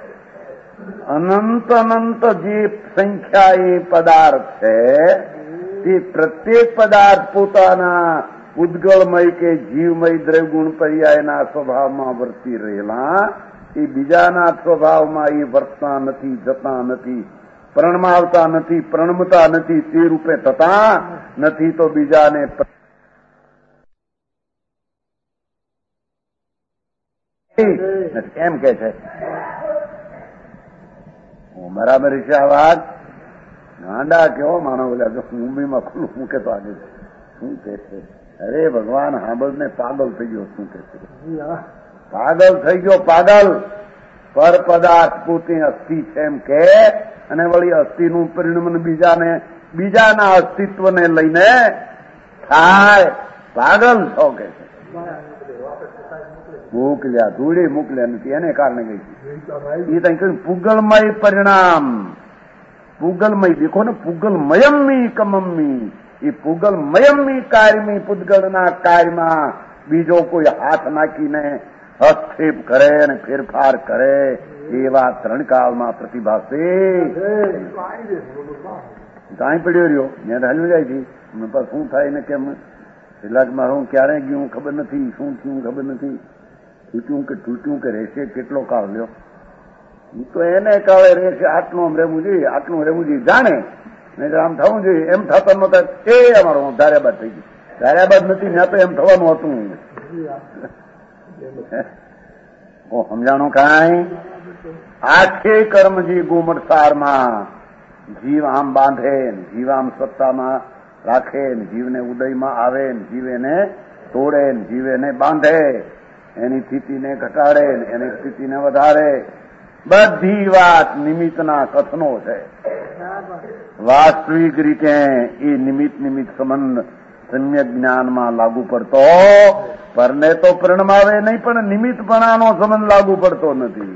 અનંત અનંત જે સંખ્યા એ પદાર્થ છે તે પ્રત્યેક પદાર્થ પોતાના ઉદ્ગલમય કે જીવમય દ્રવગુણ પર્યાયના સ્વભાવમાં વર્તી રહેલા એ બીજાના સ્વભાવમાં એ વર્તતા નથી, જતા નથી, પ્રણમાવતા નથી, પ્રણમતા નથી, તે રૂપે થતા નથી તો બીજાને એમ કે છે. બરાબર છે આ વાત. ગાંડા કેવો માનવ બોલ્યા મુંબઈમાં ખુલ્લું મૂકે તો આજે શું કે છે? અરે ભગવાન હાંભળ ને પાગલ થઈ ગયો. શું કે છે? પાગલ થઈ ગયો પાગલ. પર પદાર્થ પોતે અસ્થિ છે એમ કે અને વળી અસ્થિનું પરિણામ બીજાને બીજાના અસ્તિત્વને લઈને થાય પાગલ છો કે છે. મોકલ્યા ધૂળે મોકલ્યા નથી એને કારણે ગઈ એ તઈ કહ્યું પુગલમય પરિણામ. પુગલમય દેખો ને પુગલમયમી કમમ્મી એ પુગલમયમી કાર્યમી પુદ્ગલના કાર્યમાં બીજો કોઈ હાથ નાખીને હસ્તક્ષેપ કરે અને ફેરફાર કરે એવા ત્રણ કાળમાં પ્રતિભાસે કાંઈ પડ્યો રહ્યો મેં હાલ્યું જાય છે શું થાય ને કેમ કેટલાકમાં હું ક્યારે ગયું ખબર નથી, શું થયું ખબર નથી, તૂટ્યું કે તૂટ્યું કે રહેશે કેટલો કાળ લ્યો હું તો એને કાળે રહેશે આટલું આમ રહેવું જોઈએ, આટલું રહેવું જોઈએ જાણે નહીં આમ થવું જોઈએ. એમ થતા નહોતા એ અમારો ધાર્યાબાદ થઈ ગયું. ધાર્યાબાદ નથી ત્યાં તો એમ થવાનું હતું. સમજાણું કાંઈ? આખે કર્મજી ગુમટસારમાં જીવ આમ બાંધે જીવ આમ સત્તામાં રાખે જીવને ઉદયમાં આવે જીવ એને તોડે જીવ એને બાંધે એની સ્થિતિને ઘટાડે એની સ્થિતિને વધારે બધી વાત નિમિત્તના કથનો છે. વાસ્તવિક રીતે એ નિમિત્ત નિમિત્ત સંબંધ સમ્યક જ્ઞાનમાં લાગુ પડતો પરને તો પરિણમાવે નહીં પણ નિમિત્તપણાનો સંબંધ લાગુ પડતો નથી.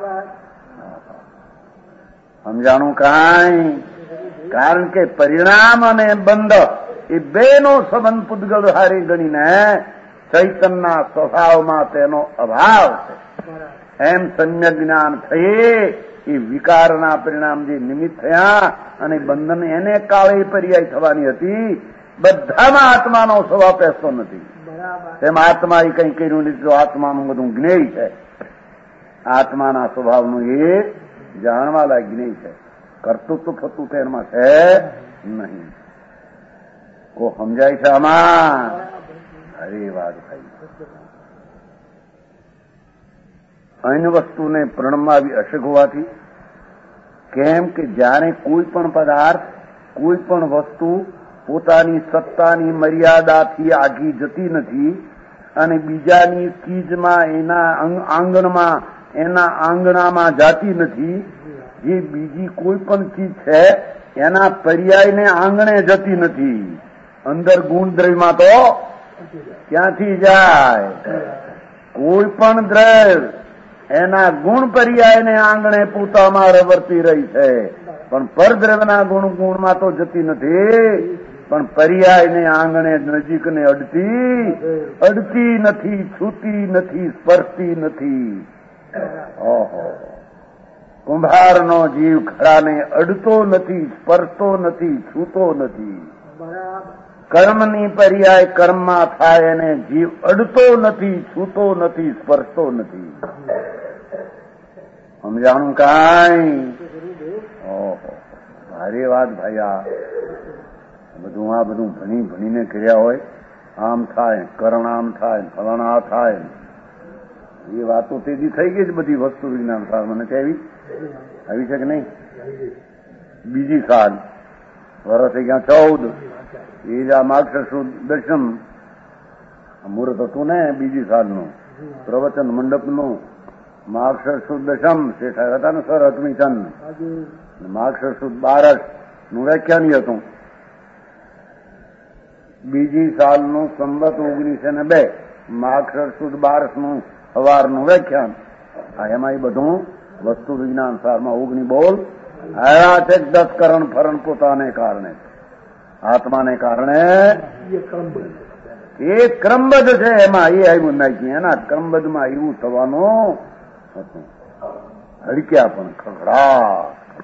સમજાણું કાંઈ? કારણ કે પરિણામ અને બંધ એ બેનો સંબંધ પૂતગલ હારી ગણીને ચૈતનના સ્વભાવમાં તેનો અભાવ છે. એમ સમ્યક જ્ઞાન થયે એ વિકારના પરિણામ જે નિમિત્ત થયા અને બંધન એને કાળે પર્યાય થવાની હતી બધામાં આત્માનો સ્વભાવ પેસતો નથી. તેમ આત્મા એ કંઈ કર્યું નથી તો આત્માનું બધું જ્ઞેય છે. આત્માના સ્વભાવનું એ જાણવા લાયક જ્ઞેય છે. કરતૃત્વ થતું તેમાં છે નહીં. કો સમજાય છે આમાં? અરે વાત ભાઈ, અન્ય વસ્તુને પ્રણમાવી અશક હોવાથી, કેમ કે જાણે કોઈ પણ પદાર્થ, કોઈ પણ વસ્તુ પોતાની સત્તાની મર્યાદાથી આગી જતી નથી અને બીજાની ચીજમાં, એના આંગણમાં, એના આંગણામાં જાતી નથી. જે બીજી કોઈ પણ ચીજ છે એના પર્યાયને આંગણે જતી નથી. અંદર ગુણ દ્રવ્યમાં તો ક્યાંથી જાય? કોઈ પણ દ્રવ્ય એના ગુણ પર્યાયને આંગણે પોતામાં રવર્તી રહી છે, પણ પરદ્રવ્યના ગુણ ગુણમાં તો જતી નથી. પણ પર્યાયને આંગણે નજીકને અડતી અડતી નથી, છૂતી નથી, સ્પર્શતી નથી. ઓહો, કુંભારનો જીવ ખરાને અડતો નથી, સ્પર્શતો નથી, છૂતો નથી. કર્મની પર્યાય કર્મમાં થાય એને જીવ અડતો નથી, છૂતો નથી, સ્પર્શતો નથી. સમજાણું કાંઈ? ઓહો, ભારે વાત ભાઈ. આ બધું આ બધું ભણી ભણીને કર્યા હોય, આમ થાય, કરણ આમ થાય, ફલાણા થાય, એ વાતો તેજી થઈ ગઈ જ બધી વસ્તુ વિજ્ઞાન સાર. મને આવી આવી છે કે નહીં? બીજી સાલ વર્ષ થઈ ગયા ચૌદ. એ જ આ માગશર સુદ દશમ મુહૂર્ત હતું ને બીજી સાલનું પ્રવચન મંડપનું. માગશર સુદ દશમ શેઠા હતા ને સર અતમીચંદ. માગશર સુદ બારસ નું વ્યાખ્યાન હતું. બીજી સાલનું સંવત ઓગણીસો ને બે માગશર સુદ બારસ નું સવારનું વ્યાખ્યાન. આ એમાં એ બધું વસ્તુ વિજ્ઞાન સારમાં ઓગણી બોલ આવ્યા છે. દસ કરણ ફરણ પોતાને કારણે, આત્માને કારણે એ ક્રમબદ્ધ છે. એમાં એ આવ્યું નાખી, એના ક્રમબદ્ધમાં એવું થવાનું હતું. હડક્યા પણ ખગડા.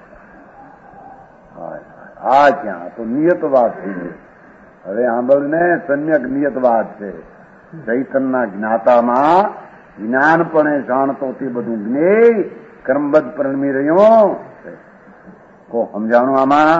આ ક્યાં તો નિયતવાદ થઈ ગયો. હવે આંબળને સમ્યક નિયતવાદ છે. ચૈતનના જ્ઞાતામાં જ્ઞાનપણે જાણતો તે બધું જ્ઞેય ક્રમબદ્ધ પરણમી રહ્યો છે. કો સમજાણું આમાં?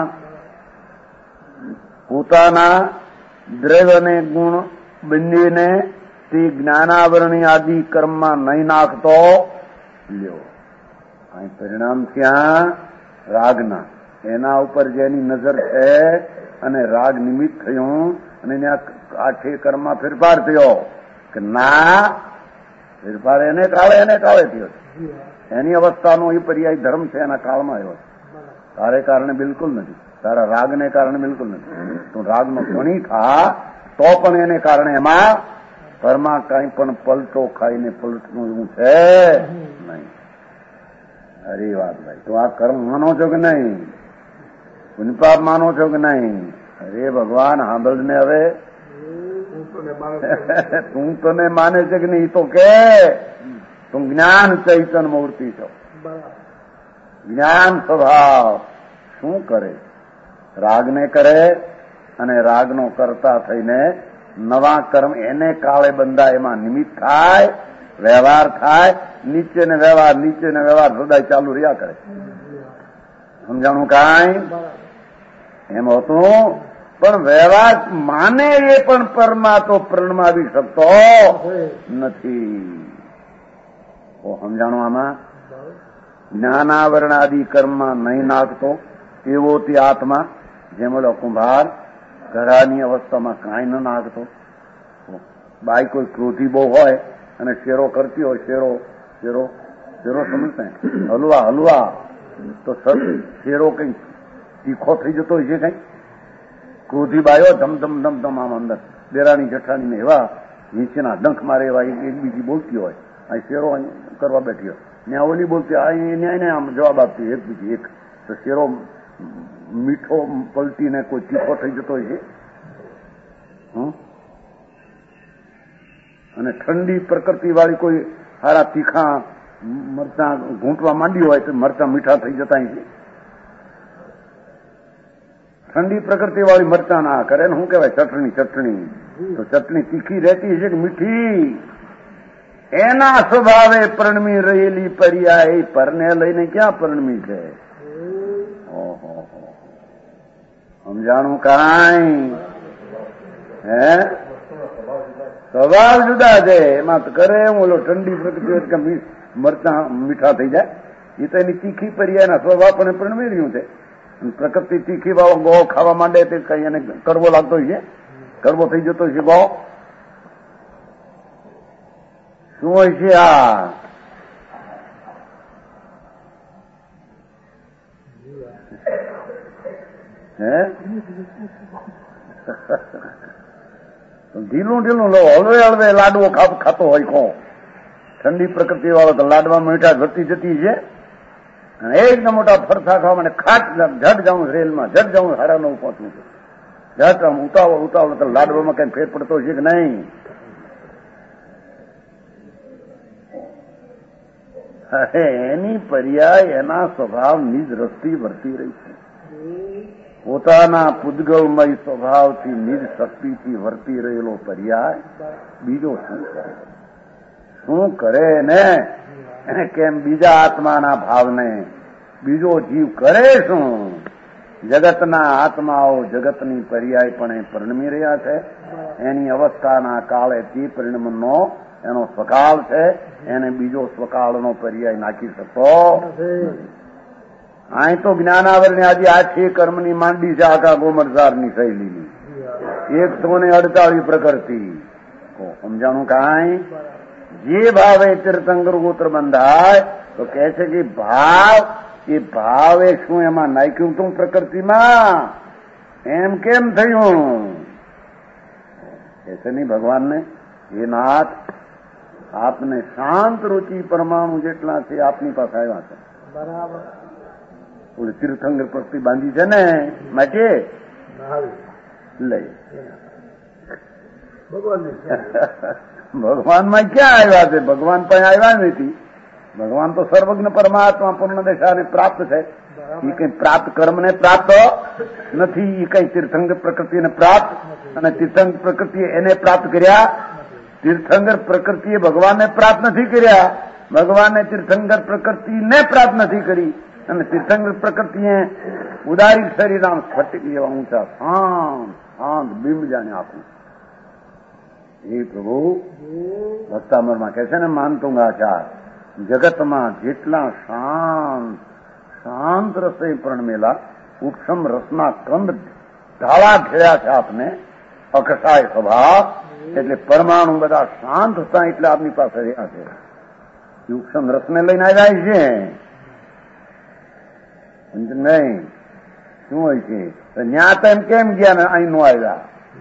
પોતાના દ્રવ્ય અને ગુણ બંનેને તે જ્ઞાનાવરણી આદિ કર્મમાં નહીં નાખતો. લ્યો, અહીં પરિણામ ત્યાં રાગના, એના ઉપર જેની નજર છે અને રાગ નિમિત્ત થયું અને ત્યાં આઠે કર્મમાં ફેરફાર થયો કે ના, ફેરફાર એને કાળે એને કાળે થયો. એની અવસ્થાનો એ પર્યાય ધર્મ છે, એના કાળમાં આવ્યો. તારે કારણે બિલકુલ નથી, તારા રાગને કારણે બિલકુલ નથી. તું રાગનો ધણી થા તો પણ એને કારણે એમાં ઘરમાં કઈ પણ પલટો ખાઈને પલટનું એવું છે નહીં. અરે વાત ભાઈ, તું આ કર્મ માનો છો કે નહીં? પુણ્યપાપ માનો છો કે નહીં? અરે ભગવાન સાંભળને. હવે તું તને માને છે કે નહીં તો કે તું જ્ઞાન ચૈતન મૂર્તિ છો. જ્ઞાન સ્વભાવ શું કરે? રાગને કરે અને રાગનો કરતા થઈને નવા કર્મ એને કાળે બંધાય, એમાં નિમિત્ત થાય, વ્યવહાર થાય. નીચે ને વ્યવહાર, નીચે ને વ્યવહાર સદાય ચાલુ રહ્યા કરે. સમજાણું કાંઈ? એમ હતું. પણ વ્યવહાર માને એ પણ પરમાં તો પ્રણમાવી શકતો નથી. સમજાણું આમાં? જ્ઞાનાવરણ આદિ કર્મમાં નહીં નાખતો એવો તે આત્મા, જેમ ઓલો કુંભાર ઘરાની અવસ્થામાં કાંઈ ન નાખતો. બાઈ કોઈ ક્રોધી બહુ હોય અને શેરો કરતી હોય, શેરો શેરો શેરો સમજતા હલવા હલવા તો શેરો કઈ તીખો થઈ જતો હોય છે. કઈ ક્રોધી બાયો ધમ ધમ ધમ ધમ આમ અંદર દેરાણી જઠાણી ને એવા નીચેના ડંખ મારે એવા એક બીજી બોલતી હોય. આ શેરો કરવા બેઠી હોય ને ઓલી બોલતી, આ આમ જવાબ આપતી એક બીજી એક. તો શેરો મીઠો પલટીને કોઈ તીખો થઈ જતો હોય છે. અને ઠંડી પ્રકૃતિ વાળી કોઈ સારા તીખા મરચા ઘૂંટવા માંડી હોય તો મરચા મીઠા થઈ જતા છે. ઠંડી પ્રકૃતિ વાળી મરચા ના કરે ને શું કહેવાય ચટણી ચટણી તો ચટણી તીખી રહેતી છે કે મીઠી? એના સ્વભાવે પરણમી રહેલી પર્યાય પરને લઈને ક્યાં પરણમી છે? ઓહો સમજાણું કાંઈ? હે સ્વભાવ જુદા છે. એમાં કરે એમ ઓલો ઠંડી પ્રકૃતિ મરચા મીઠા થઈ જાય એ તો એની તીખી પર્યાયના સ્વભાવ પણ પરણવી રહ્યું છે. પ્રકૃતિ તીખી વાળો ગો ખાવા માંડે તે કઈ એને કડવો લાગતો છે, કડવો થઈ જતો છે ગો. શું હોય છે આ? હે ઢીલું ઢીલું લો હળવે હળવે લાડવો ખાતો હોય કો. ઠંડી પ્રકૃતિ વાળો તો લાડવા મીઠા વધતી જતી છે. એકદમ મોટા ફરસા ખાવા મને ખાટ ઝટ જાઉં રેલમાં, ઝટ જાઉં સાડા નવ પહોંચવું છે, ઝટ આમ ઉતાવળ ઉતાવળ તો લાડવામાં કઈ ફેર પડતો છે કે નહીં? એની પર્યાય એના સ્વભાવની જ રસ્તી વર્તી રહી છે. પોતાના પૂદગલમય સ્વભાવથી નિજ શક્તિથી વર્તી રહેલો પર્યાય બીજો શું કરે? શું કરે ને એને કેમ બીજા આત્માના ભાવને બીજો જીવ કરે શું? જગતના આત્માઓ જગતની પર્યાય પણ પરિણમી રહ્યા છે. એની અવસ્થાના કાળે તે પરિણમનો એનો સ્વકાળ છે. એને બીજો સ્વકાળનો પર્યાય નાખી શકતો. અહીં તો જ્ઞાનાવરને આજે આ છે કર્મની માંડી છે આખા ગોમરસારની શૈલીની એકસો ને અડતાળીસ પ્રકૃતિ. સમજાણું કાંઈ? જે ભાવે તીર્થંકર ગોત્ર બંધાય તો કહે છે કે ભાવ એ ભાવે શું એમાં નાખ્યું તું પ્રકૃતિમાં? એમ કેમ થયું? કહે છે નહીં ભગવાનને, એ નાથ આપને શાંત રૂચિ પરમાણુ જેટલા છે આપની પાસે આવ્યા છે. બરાબર. ઓલી તીર્થંકર પ્રકૃતિ બાંધી છે ને માટે લઈ ભગવાનમાં ક્યાં આવ્યા છે? ભગવાન પણ આવ્યા નથી. ભગવાન તો સર્વજ્ઞ પરમાત્મા પૂર્ણ દશાને પ્રાપ્ત છે. એ કઈ પ્રાપ્ત કર્મને પ્રાપ્ત નથી. એ કઈ તીર્થંકર પ્રકૃતિને પ્રાપ્ત અને તીર્થંકર પ્રકૃતિએ એને પ્રાપ્ત કર્યા. તીર્થંકર પ્રકૃતિએ ભગવાનને પ્રાપ્ત નથી કર્યા. ભગવાને તીર્થંકર પ્રકૃતિને પ્રાપ્ત નથી કરી અને તીર્થંકર પ્રકૃતિએ ઉદારી શરીરામ સ્ફટિક જેવા ઊંચા શાંત શાંત બિંબ જાણે આપું. એ પ્રભુ ભક્તામરમાં કહે છે ને માનતુંગાચાર જગતમાં જેટલા શાંત શાંત રસે પ્રણમેલા ઉપસમ રસના કંદ ઢાળા ઘેર્યા છે આપને અકસાય સ્વભાવ એટલે પરમાણુ બધા શાંત હતા એટલે આપની પાસે રહ્યા છે. ઉપસમ રસને લઈને આવ્યા છે નહીં. શું હોય છે? ન્યા તો એમ કેમ ગયા ને અહીં નો આવ્યા?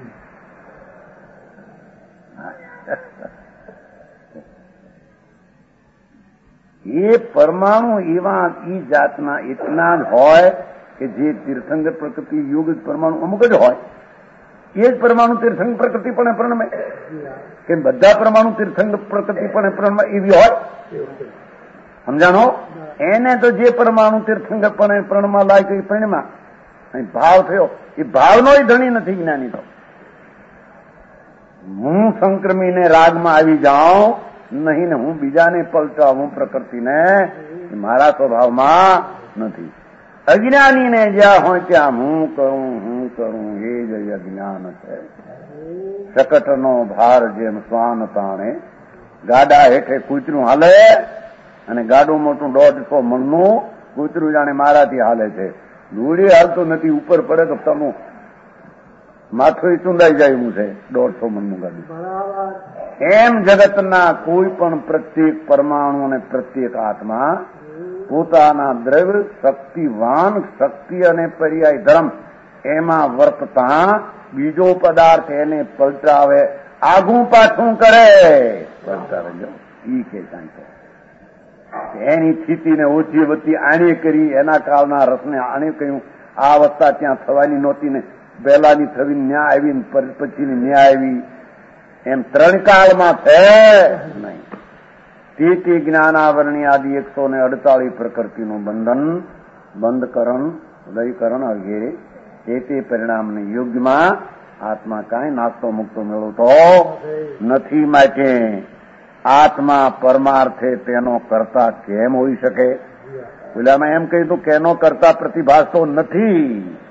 એ પરમાણુ એવા ઈ જાતના એટલા જ હોય કે જે તીર્થંકર પ્રકૃતિ યોગ જ પરમાણુ અમુક જ હોય. એ જ પરમાણુ તીર્થંકર પ્રકૃતિ પણ પ્રણમે કે બધા પરમાણુ તીર્થંકર પ્રકૃતિ પણ પ્રણમે એવી હોય. સમજાણો? એને તો જે પરમાણુ તીર્થંકર પણ પ્રણમાં લાય કે પરિણમાં ભાવ થયો એ ભાવનો ધણી નથી જ્ઞાની. તો હું સંક્રમીને રાગમાં આવી જાઉં નહીં ને હું બીજાને પલટાવું પ્રકૃતિને મારા સ્વભાવમાં નથી. અજ્ઞાનીને જ્યાં હોય ત્યાં હું કરું હું કરું એ જ અજ્ઞાન છે. શકટનો ભાર જેમ શ્વાન તાણે ગાડા હેઠે કૂતરું હાલે અને ગાડું મોટું દોઢસો મણનું કૂતરું જાણે મારાથી હાલે છે. ધૂળી હાલતું નથી, ઉપર પડે તો તમે માથું ચૂંદાઈ જાય એવું છે દોઢસો મણનું ગાડું. એમ જગતના કોઈ પણ પ્રત્યેક પરમાણુ અને પ્રત્યેક આત્મા પોતાના દ્રવ્ય શક્તિવાન શક્તિ અને પર્યાય ધર્મ એમાં વર્તતા બીજો પદાર્થ એને પલટાવે આગું પાછું કરે પલટાવે જો ઈ કે કાંઈ એની સ્થિતિને ઓછી વચ્ચે આણે કરી એના કાળના રસને આણે કહ્યું આ અવસ્થા ત્યાં થવાની નહોતી ને પહેલાની થવી ન્યા આવી પછીની ન્યા આવી એમ ત્રણ કાળમાં છે નહીં. તેથી જ્ઞાનાવરણી આદિ એકસો ને અડતાલીસ પ્રકૃતિનું બંધન બંધકરણ ઉદયકરણ વગેરે એ તે પરિણામની યુગમાં આત્મા કાંઈ નાસ્તો મુક્તો મેળવતો નથી. માટે આત્મા પરમાર્થે તેનો કરતા કેમ હોઈ શકે? પેલામાં એમ કીધું કે એનો કરતા પ્રતિભાસતો નથી.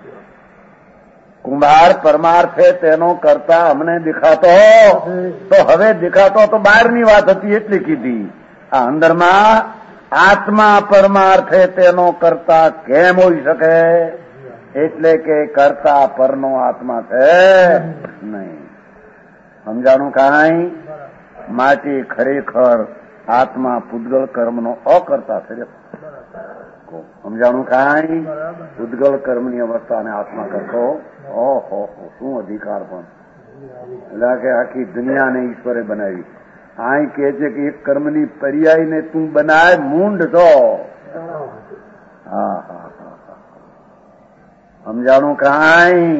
કુંભાર પરમાર્થે તેનો કરતા અમને દેખાતો, તો હવે દેખાતો તો બહારની વાત હતી એટલી કીધી. આ અંદરમાં આત્મા પરમાર્થે તેનો કરતા કેમ હોઈ શકે? એટલે કે કરતા પરનો આત્મા છે નહીં. સમજાણું કાંઈ? માટે ખરેખર આત્મા પૂતગળ કર્મનો અકર્તા છે. સમજાણું કાંઈ? પૂતગળ કર્મની અવસ્થાને આત્મા કરતો ઓહો શું અધિકાર પણ. એટલે કે આખી દુનિયાને ઈશ્વરે બનાવી. આ કે છે કે એક કર્મની પર્યાયને તું બનાય મૂંડ છો. હા હા હા સમજાણું કાંઈ?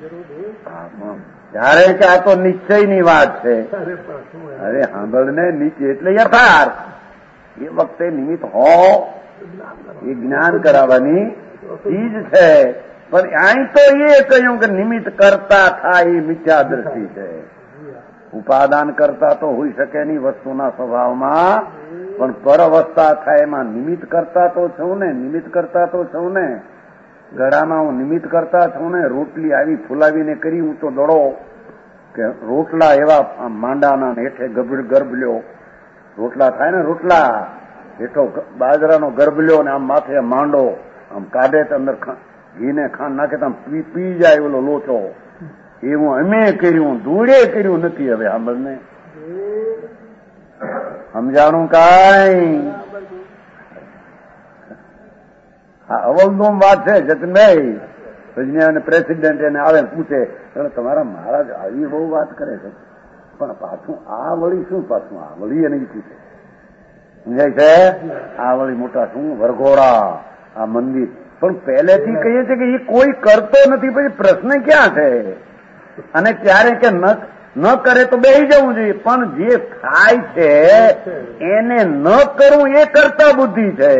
જયારે કે આ તો નિશ્ચયની વાત છે. અરે સાંભળ ને, નીચે એટલે યથાર્થ. એ વખતે નિમિત્ત હો એ જ્ઞાન કરાવવાની ચીજ છે. પણ અહીં તો એ કહ્યું કે નિમિત્ત કરતા થાય એ મિથ્યા દ્રષ્ટિ છે. ઉપાદાન કરતા તો હોઈ શકે નહીં વસ્તુના સ્વભાવમાં, પણ પર અવસ્થા થાય એમાં નિમિત્ત કરતા તો છું ને. નિમિત્ત કરતા તો છું ને. ગળામાં હું નિમિત્ત કરતા છું ને. રોટલી આવી ફુલાવીને કરી હું તો દડો કે રોટલા એવા માંડાના હેઠે ગર્ભ લ્યો. રોટલા થાય ને, રોટલા હેઠો બાજરાનો ગર્ભ લ્યો ને આમ માથે માંડો આમ કાઢે તો અંદર ઘીને ખાંડ નાખે તો પી પી જાય ઓલો લોચો. એવું અમે કર્યું, ધૂળે કર્યું નથી. હવે સાંભળને, સમજાણું કાંઈ? હા અવલદોમ વાત છે. જતનભાઈ વિજ્ઞાન પ્રેસિડેન્ટ એને આવે પૂછે તમારા મહારાજ આવી બહુ વાત કરે છે, પણ પાછું આ વળી શું? પાછું આ વળી એને પૂછે. સમજાય છે? આ વળી મોટા શું વરઘોડા, આ મંદિર. પણ પહેલેથી કહીએ છીએ કે એ કોઈ કરતો નથી. પછી પ્રશ્ન ક્યાં છે? અને ત્યારે કે ન કરે તો બેસી જવું જોઈએ. પણ જે થાય છે એને ન કરવું એ કરતા બુદ્ધિ છે.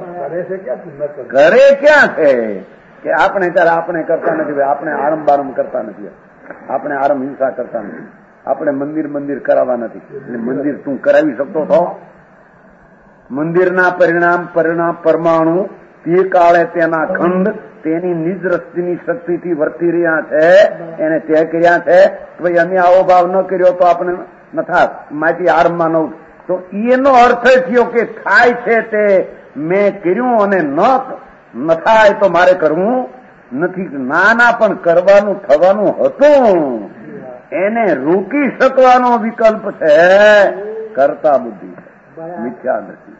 કરે ક્યાં છે? કે આપણે ત્યારે આપણે કરતા નથી. આપણે આરંભ બારંભ કરતા નથી. આપણે આરંભ હિંસા કરતા નથી. આપણે મંદિર મંદિર કરાવવા નથી. એટલે મંદિર તું કરાવી શકતો છો? મંદિરના પરિણામ પરિણામ પરમાણુ તે કાળે તેના ખંડ તેની નિજ રસ્તીની શક્તિથી વર્તી રહ્યા છે. એને તે કર્યા છે. ભાઈ અમે આવો ભાવ ન કર્યો તો આપણે ન થાત. માટી આરંભમાં નવું તો એનો અર્થ થયો કે થાય છે તે મેં કર્યું અને ન થાય તો મારે કરવું નથી. નાના પણ કરવાનું થવાનું હતું. એને રોકી શકવાનો વિકલ્પ છે કરતા બુદ્ધિ, મિથ્યા દ્રષ્ટિ.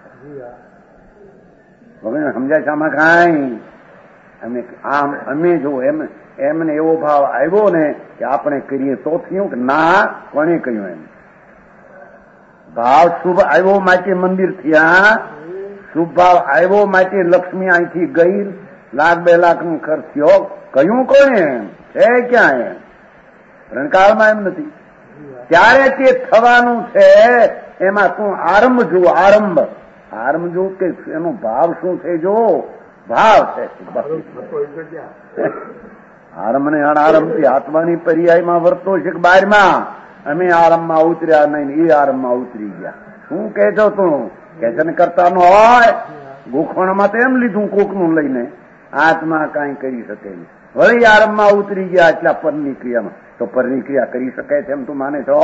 હવે સમજાય છે આમાં કાંઈ? અમે આમ અમે જો એમ એમને એવો ભાવ આવ્યો ને કે આપણે કરીએ તો થયું કે ના, કોણે કહ્યું? એમ ભાવ શુભ આવ્યો માટે મંદિર થયા. શુભ ભાવ આવ્યો માટે લક્ષ્મી અહીંથી ગઈ. લાખ બે લાખ નું ખર્ચ થયો. કહ્યું કોણે? એમ છે ક્યાં? એમ રણકાળમાં એમ નથી. ત્યારે તે થવાનું છે. એમાં તું આરંભ જુઓ. આરંભ આરંભ જુઓ કે એનો ભાવ શું છે? જો ભાવ છે આરંભ ને અનારંભથી આત્માની પર્યાયમાં વર્તો છે કે બારમાં અમે આરંભમાં ઉતર્યા નહીં, એ આરંભમાં ઉતરી ગયા. શું કે છો તું? કે છે ને કરતા નો હોય. ગોખણમાં તો એમ લીધું કોકનું લઈને. આત્મા કાંઈ કરી શકે નહીં. વળી આરંભમાં ઉતરી ગયા એટલા પરની ક્રિયામાં. તો પરની ક્રિયા કરી શકાય છે એમ તું માને છો?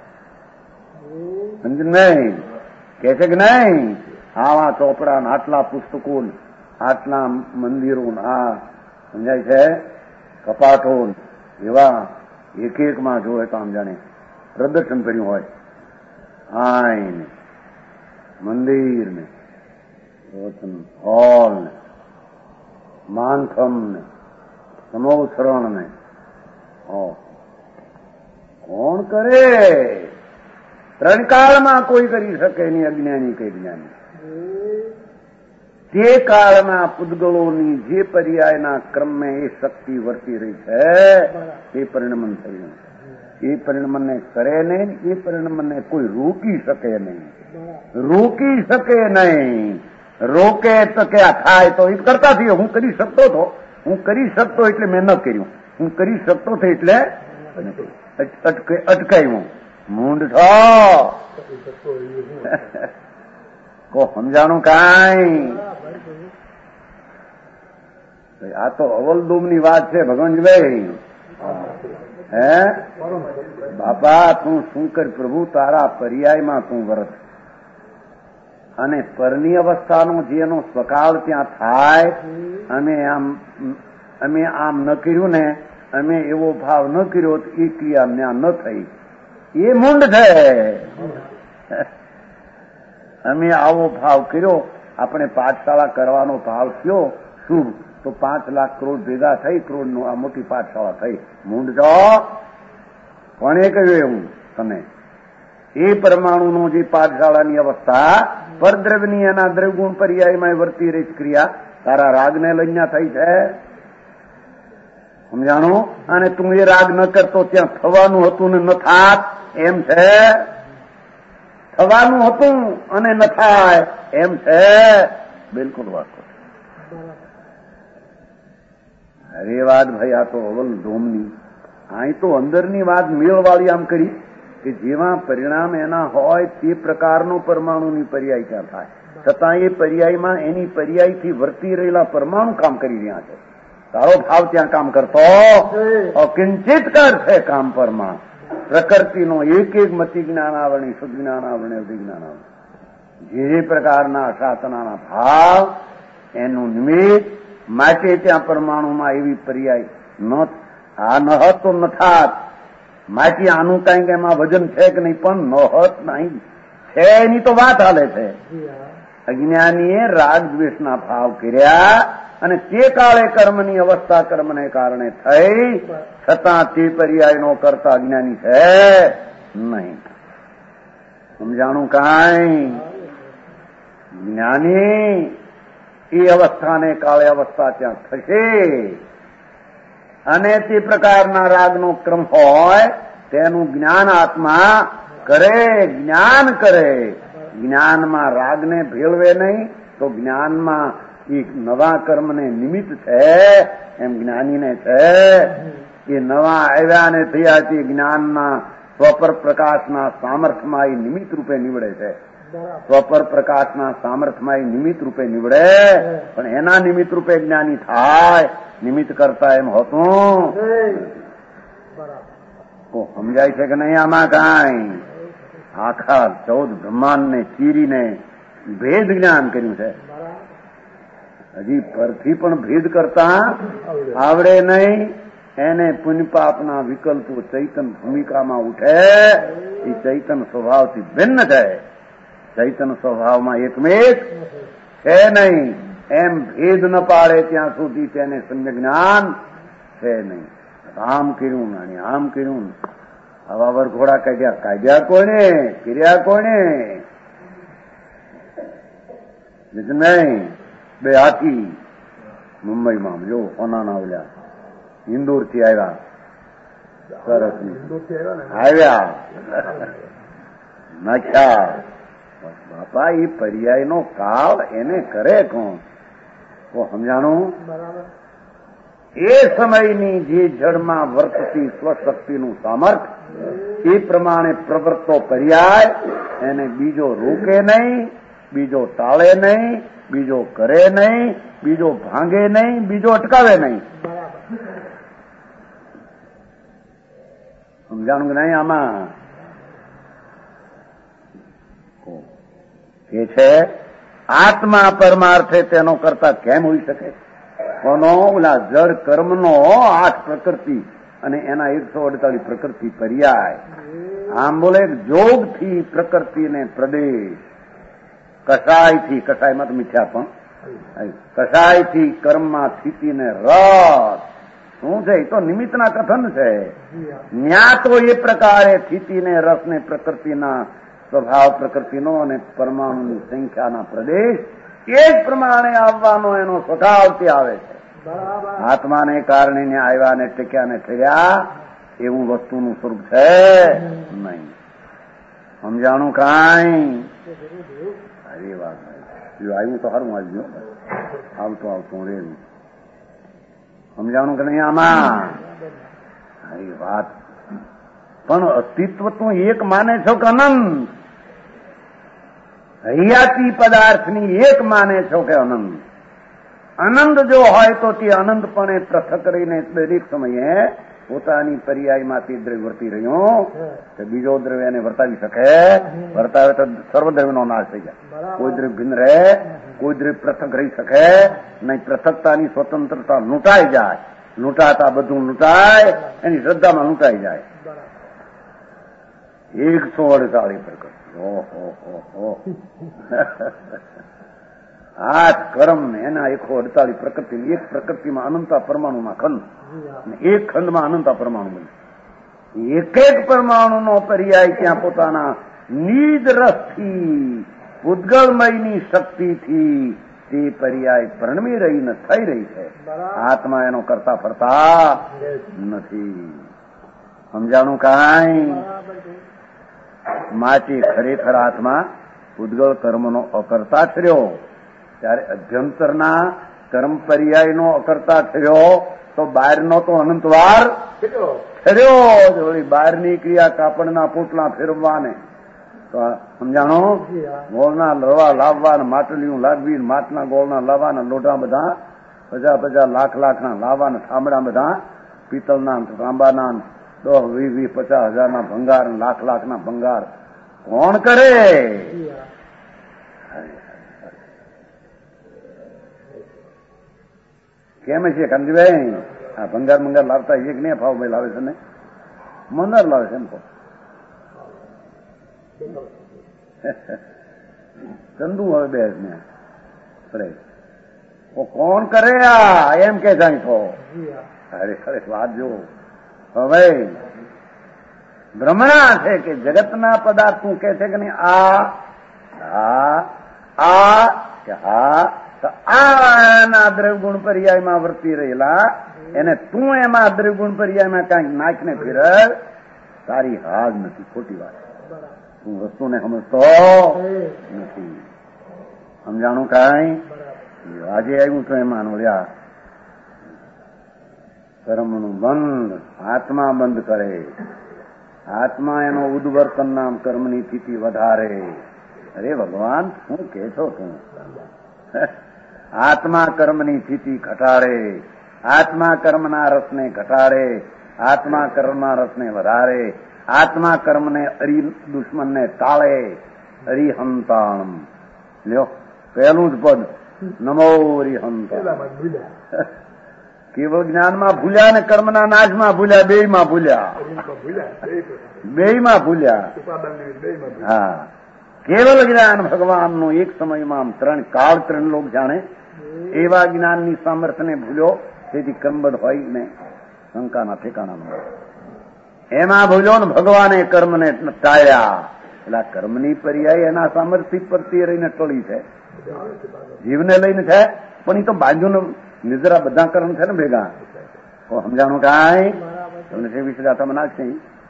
સમજ નહીં? કે છે કે નહીં? આવા ચોપડા આટલા પુસ્તકો આટલા મંદિરો આ સમજાય છે કપાટો એવા એક એકમાં જોવે તો આમ જાણે પ્રદર્શન કર્યું હોય. આય ને મંદિર ને હોલ ને માનથમ ને સમોસરણ ને કોણ કરે? ત્રણકાળમાં કોઈ કરી શકે નહીં. અજ્ઞાની કે જ્ઞાની. તે કાળના પૂતગળોની જે પર્યાયના ક્રમે એ શક્તિ વર્તી રહી છે એ પરિણમન થયું. એ પરિણમને કરે નહીં. એ પરિણમને કોઈ રોકી શકે નહીં. રોકી શકે નહીં. રોકે તો કે આ થાય તો એ કરતા થયો. હું કરી શકતો હતો, હું કરી શકતો એટલે મેં ન કર્યું, હું કરી શકતો હતો એટલે અટકાયું. મૂંડ છો કો સમજાણું કાંઈ? આ તો અવલદોમની વાત છે ભગવાનજીભાઈ. હે બાપા તું શું કર, પ્રભુ તારા પર્યાયમાં તું વરત. અને પરની અવસ્થાનો જેનો સ્વકાળ ત્યાં થાય, અમે આમ અમે આમ ન કર્યું ને, અમે એવો ભાવ ન કર્યો તો એ ક્રિયા ત્યાં ન થઈ, એ મૂંડ છે. અમે આવો ભાવ કર્યો, આપણે પાઠશાળા કરવાનો ભાવ થયો શુભ, તો પાંચ લાખ કરોડ ભેગા થઈ, કરોડ નું આ મોટી પાઠશાળા થઈ. મૂંડ જો કોણે કહ્યું એવું તમે? એ પરમાણુનો જે પાઠશાળાની અવસ્થા પરદ્રવ્યની એના દ્રવગુણ પર્યાયમાં વર્તી રહી ક્રિયા તારા રાગને લઈને થઈ છે, સમજાણું? અને તું એ રાગ ન કરતો ત્યાં થવાનું હતું ને ન થાત એમ છે, થવાનું હતું અને ન થાય એમ છે. બિલકુલ વાત અરે વાત ભાઈ, આ તો અવલ ધોમની. અહીં તો અંદરની વાત મેળવાળી આમ કરી કે જેવા પરિણામ એના હોય તે પ્રકારનો પરમાણુની પર્યાય ત્યાં થાય, છતાં એ પર્યાયમાં એની પર્યાયથી વર્તી રહેલા પરમાણુ કામ કરી રહ્યા છે. તારો ભાવ ત્યાં કામ કરતો કિંચિત કર છે કામ પરમાં. પ્રકૃતિનો એક એક મતિ જ્ઞાન આવરણી, સુજ્ઞાન આવરણી, અભિજ્ઞાન આવરણી, જે પ્રકારના સાધનાના ભાવ એનું નિમિત્ત માટે ત્યાં પરમાણુમાં એવી પર્યાય ન આ નહત તો ન થાત. માટી આનું કઈક એમાં વજન છે કે નહીં, પણ નહત નહીં છે એની તો વાત હાલે છે. અજ્ઞાનીએ રાગ દ્વેષના ભાવ કર્યા અને તે કાળે કર્મની અવસ્થા કર્મને કારણે થઈ, છતાં તે પર્યાયનો કરતા અજ્ઞાની છે નહીં. સમજાણું કાંઈ? જ્ઞાની એ અવસ્થાને કાળે અવસ્થા ત્યાં થશે અને તે પ્રકારના રાગનો ક્રમ હોય તેનું જ્ઞાન આત્મા કરે, જ્ઞાન કરે. જ્ઞાનમાં રાગને ભેળવે નહીં તો જ્ઞાનમાં એ નવા કર્મને નિમિત્ત છે એમ જ્ઞાનીને છે. એ નવા આવ્યા ને થયા તે જ્ઞાનના સ્વપર પ્રકાશના સામર્થ્યમાં એ નિમિત્ત રૂપે નીવડે છે. સ્વપર પ્રકાશના સામર્થ્યમાં એ નિમિત્ત રૂપે નીવડે, પણ એના નિમિત્ત રૂપે જ્ઞાની થાય. નિમિત્ત કરતા એમ હોતું તો સમજાય છે કે નહીં? આમાં કાંઈ આખા ચૌદ બ્રહ્માંડને ચીરીને ભેદ જ્ઞાન કર્યું છે. હજી પરથી પણ ભેદ કરતા આવડે નહીં. એને પુણ્યપાપના વિકલ્પો ચૈતન ભૂમિકામાં ઉઠે. એ ચૈતન સ્વભાવથી ભિન્ન છે. ચૈતન સ્વભાવમાં એકમેક છે નહીં. એમ ભેદ ન પાડે ત્યાં સુધી તેને સમ્યક જ્ઞાન છે નહીં. આમ કર્યું અને આમ કર્યું, હવા વરઘોડા કાઢ્યા, કાઢ્યા કોને? કર્યા કોને? નહીં. બે હાથી મુંબઈમાં જો ઓનાના આવલ્યા, ઇન્દોર થી આવ્યા, સરસ આવ્યા, નાખ્યા. બાપા એ પર્યાયનો કાળ એને કરે કોણ? તો સમજાણું? એ સમયની જે જળમાં વર્તતી સ્વશક્તિનું સામર્થ્ય એ પ્રમાણે પ્રવર્તો પર્યાય એને બીજો રોકે નહીં, બીજો ટાળે નહીં, બીજો કરે નહીં, બીજો ભાંગે નહીં, બીજો અટકાવે નહીં. સમજાણું કે નહીં? આમાં એ છે આત્મા પરમાર્થે તેનો કરતા કેમ હોઈ શકે? કોનો? ઓલા જળ કર્મનો આઠ પ્રકૃતિ અને એના એકસો અડતાલીસ પ્રકૃતિ પર્યાય. આમ બોલે જોગથી પ્રકૃતિને પ્રદેશ, કસાયથી, કસાયમાં તો મિથ્યા પણ કસાયથી કર્મમાં સ્થિતિને રસ. શું છે? એ તો નિમિત્તના કથન છે. ન્યા તો એ પ્રકારે સ્થિતિને રસને પ્રકૃતિના સ્વભાવ પ્રકૃતિનો અને પરમાણુની સંખ્યાના પ્રદેશ એ જ પ્રમાણે આવવાનો એનો સ્વભાવથી આવે છે. આત્માને કારણે ને આવ્યા ને ટેક્યા ને ઠર્યા એવું વસ્તુનું સ્વરૂપ છે નહીં. સમજાણું કાંઈ? અરે વાત આવ્યું તો સારું આવજો, આવતો આવતો રેવું. સમજાણું કે નહીં આમાં? એ વાત પણ અસ્તિત્વ તું એક માને છો કે અનંત? હૈયાતી પદાર્થની એક માને છો કે અનંત? આનંદ જો હોય તો તે અનંતપણે પૃથક રહીને દરેક સમયે પોતાની પર્યાયમાંથી દ્રવ્ય વર્તી રહ્યો તો બીજો દ્રવ્ય એને વર્તાવી શકે? વર્તાવે તો સર્વદ્રવ્યનો નાશ થઈ જાય. કોઈ દ્રવ્ય ભિન્ન રહે, કોઈ દ્રવ્ય પૃથક રહી શકે નહીં. પૃથકતાની સ્વતંત્રતા લૂંટાઈ જાય. લૂંટાતા બધું લૂંટાય, એની શ્રદ્ધામાં લૂંટાઈ જાય. એકસો અડતાલીસ પ્રકૃતિ. ઓહો આઠ કર્મ ને એના એકસો અડતાલીસ પ્રકૃતિ. એક પ્રકૃતિમાં અનંતા પરમાણુના ખંડ, એક ખંડમાં અનંતા પરમાણુ બને. એક એક પરમાણુનો પર્યાય ત્યાં પોતાના નિજ રસથી પૂતગલમયની શક્તિથી તે પર્યાય પરણમી રહીને થઈ રહી છે. આત્મા એનો કરતા ફરતા નથી. સમજાણું કાંઈ? માટે ખરેખર આત્મા પૂતગલ કર્મનો અકર્તા થયો. ત્યારે અભ્યંતરના કર્મ પર્યાયનો અકર્તા થયો તો બહારનો તો અનંતવાર થયો. બહારની ક્રિયા કાપડના પોટલા ફેરવવાને તો સમજાણો, ગોળના લવા લાવવા, માટલીઓ લાવવી, માટલા ગોળના લાવવાના લોઢા બધા પચાસ પચાસ લાખ લાખના લાવવાના, થાંભળા બધા પિત્તળના તાંબાના દસ વીસ વીસ પચાસ હજારના ભંગાર, લાખ લાખના ભંગાર કોણ કરે? કેમ છે કાંતિભાઈ? આ ભંગાર ભંગાર લાવતા એક ને ભાવ ભાઈ લાવે છે ને મંદાર લાવે છે એમ તો ચંદુ હવે બે ને પડે કોણ કરે આ? એમ કે જાય તો અરે ખરે વાત જો હવે ભ્રમણા છે કે જગતના પદાર્થ તું કે છે કે નહીં? આ આ આ કે હા તો આના દ્રવગુણ પર્યાયમાં વર્તી રહેલા એને તું એમાં દ્રવગુણ પર્યાયમાં કાંઈક નાખને ફેર તારી હાલ નથી. ખોટી વાત. તું વસ્તુને સમજતો નથી. સમજાણું કાંઈ? આજે આવ્યું તો એમાં નોળ્યા કર્મનું બંધ આત્મા બંધ કરે. આત્મા એનો ઉદ્વર્તન નામ કર્મની સ્થિતિ વધારે. અરે ભગવાન શું કે છો તું? આત્મા કર્મની સ્થિતિ ઘટાડે. આત્મા કર્મના રસને ઘટાડે. આત્મા કર્મના રસને વધારે. આત્મા કર્મને અરી દુશ્મનને ટાળે. અરિહંતાણમ લ્યો પહેલું જ પદ નમો અરિહંતાણમ. કેવળ જ્ઞાનમાં ભૂલ્યા ને કર્મના નાશમાં ભૂલ્યા. બે માં ભૂલ્યા. બે માં ભૂલ્યા. હા કેવલ જ્ઞાન ભગવાનનું એક સમયમાં ત્રણ કાળ ત્રણ લોક જાણે એવા જ્ઞાનની સામર્થ્યને ભૂલ્યો. તેથી કર્મબદ્ધ હોય ને શંકાના ઠેકાણા એમાં ભૂલ્યો ને ભગવાને કર્મને ટાળ્યા. એટલે કર્મની પર્યાય એના સામર્થ્ય પરથી રહીને ટળી છે. જીવને લઈને છે પણ એ તો બાજુનું નિદ્રા બધા કર્મ છે ને ભેગા. સમજાણું કાંઈ? તમને છે વિશે ગાતા નાખશે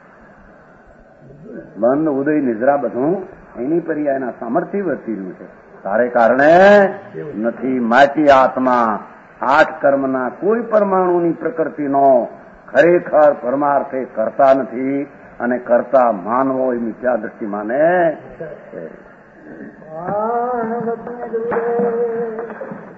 બંધ ઉદય નિદ્રા બધું એની પર્યાયના સામર્થ્ય વર્તી રહ્યું છે. તારે કારણે નથી. માટી આત્મા આઠ કર્મના કોઈ પરમાણુની પ્રકૃતિનો ખરેખર પરમાર્થે કરતા નથી અને કરતા માનવો એ મિથ્યા દ્રષ્ટિ માને છે.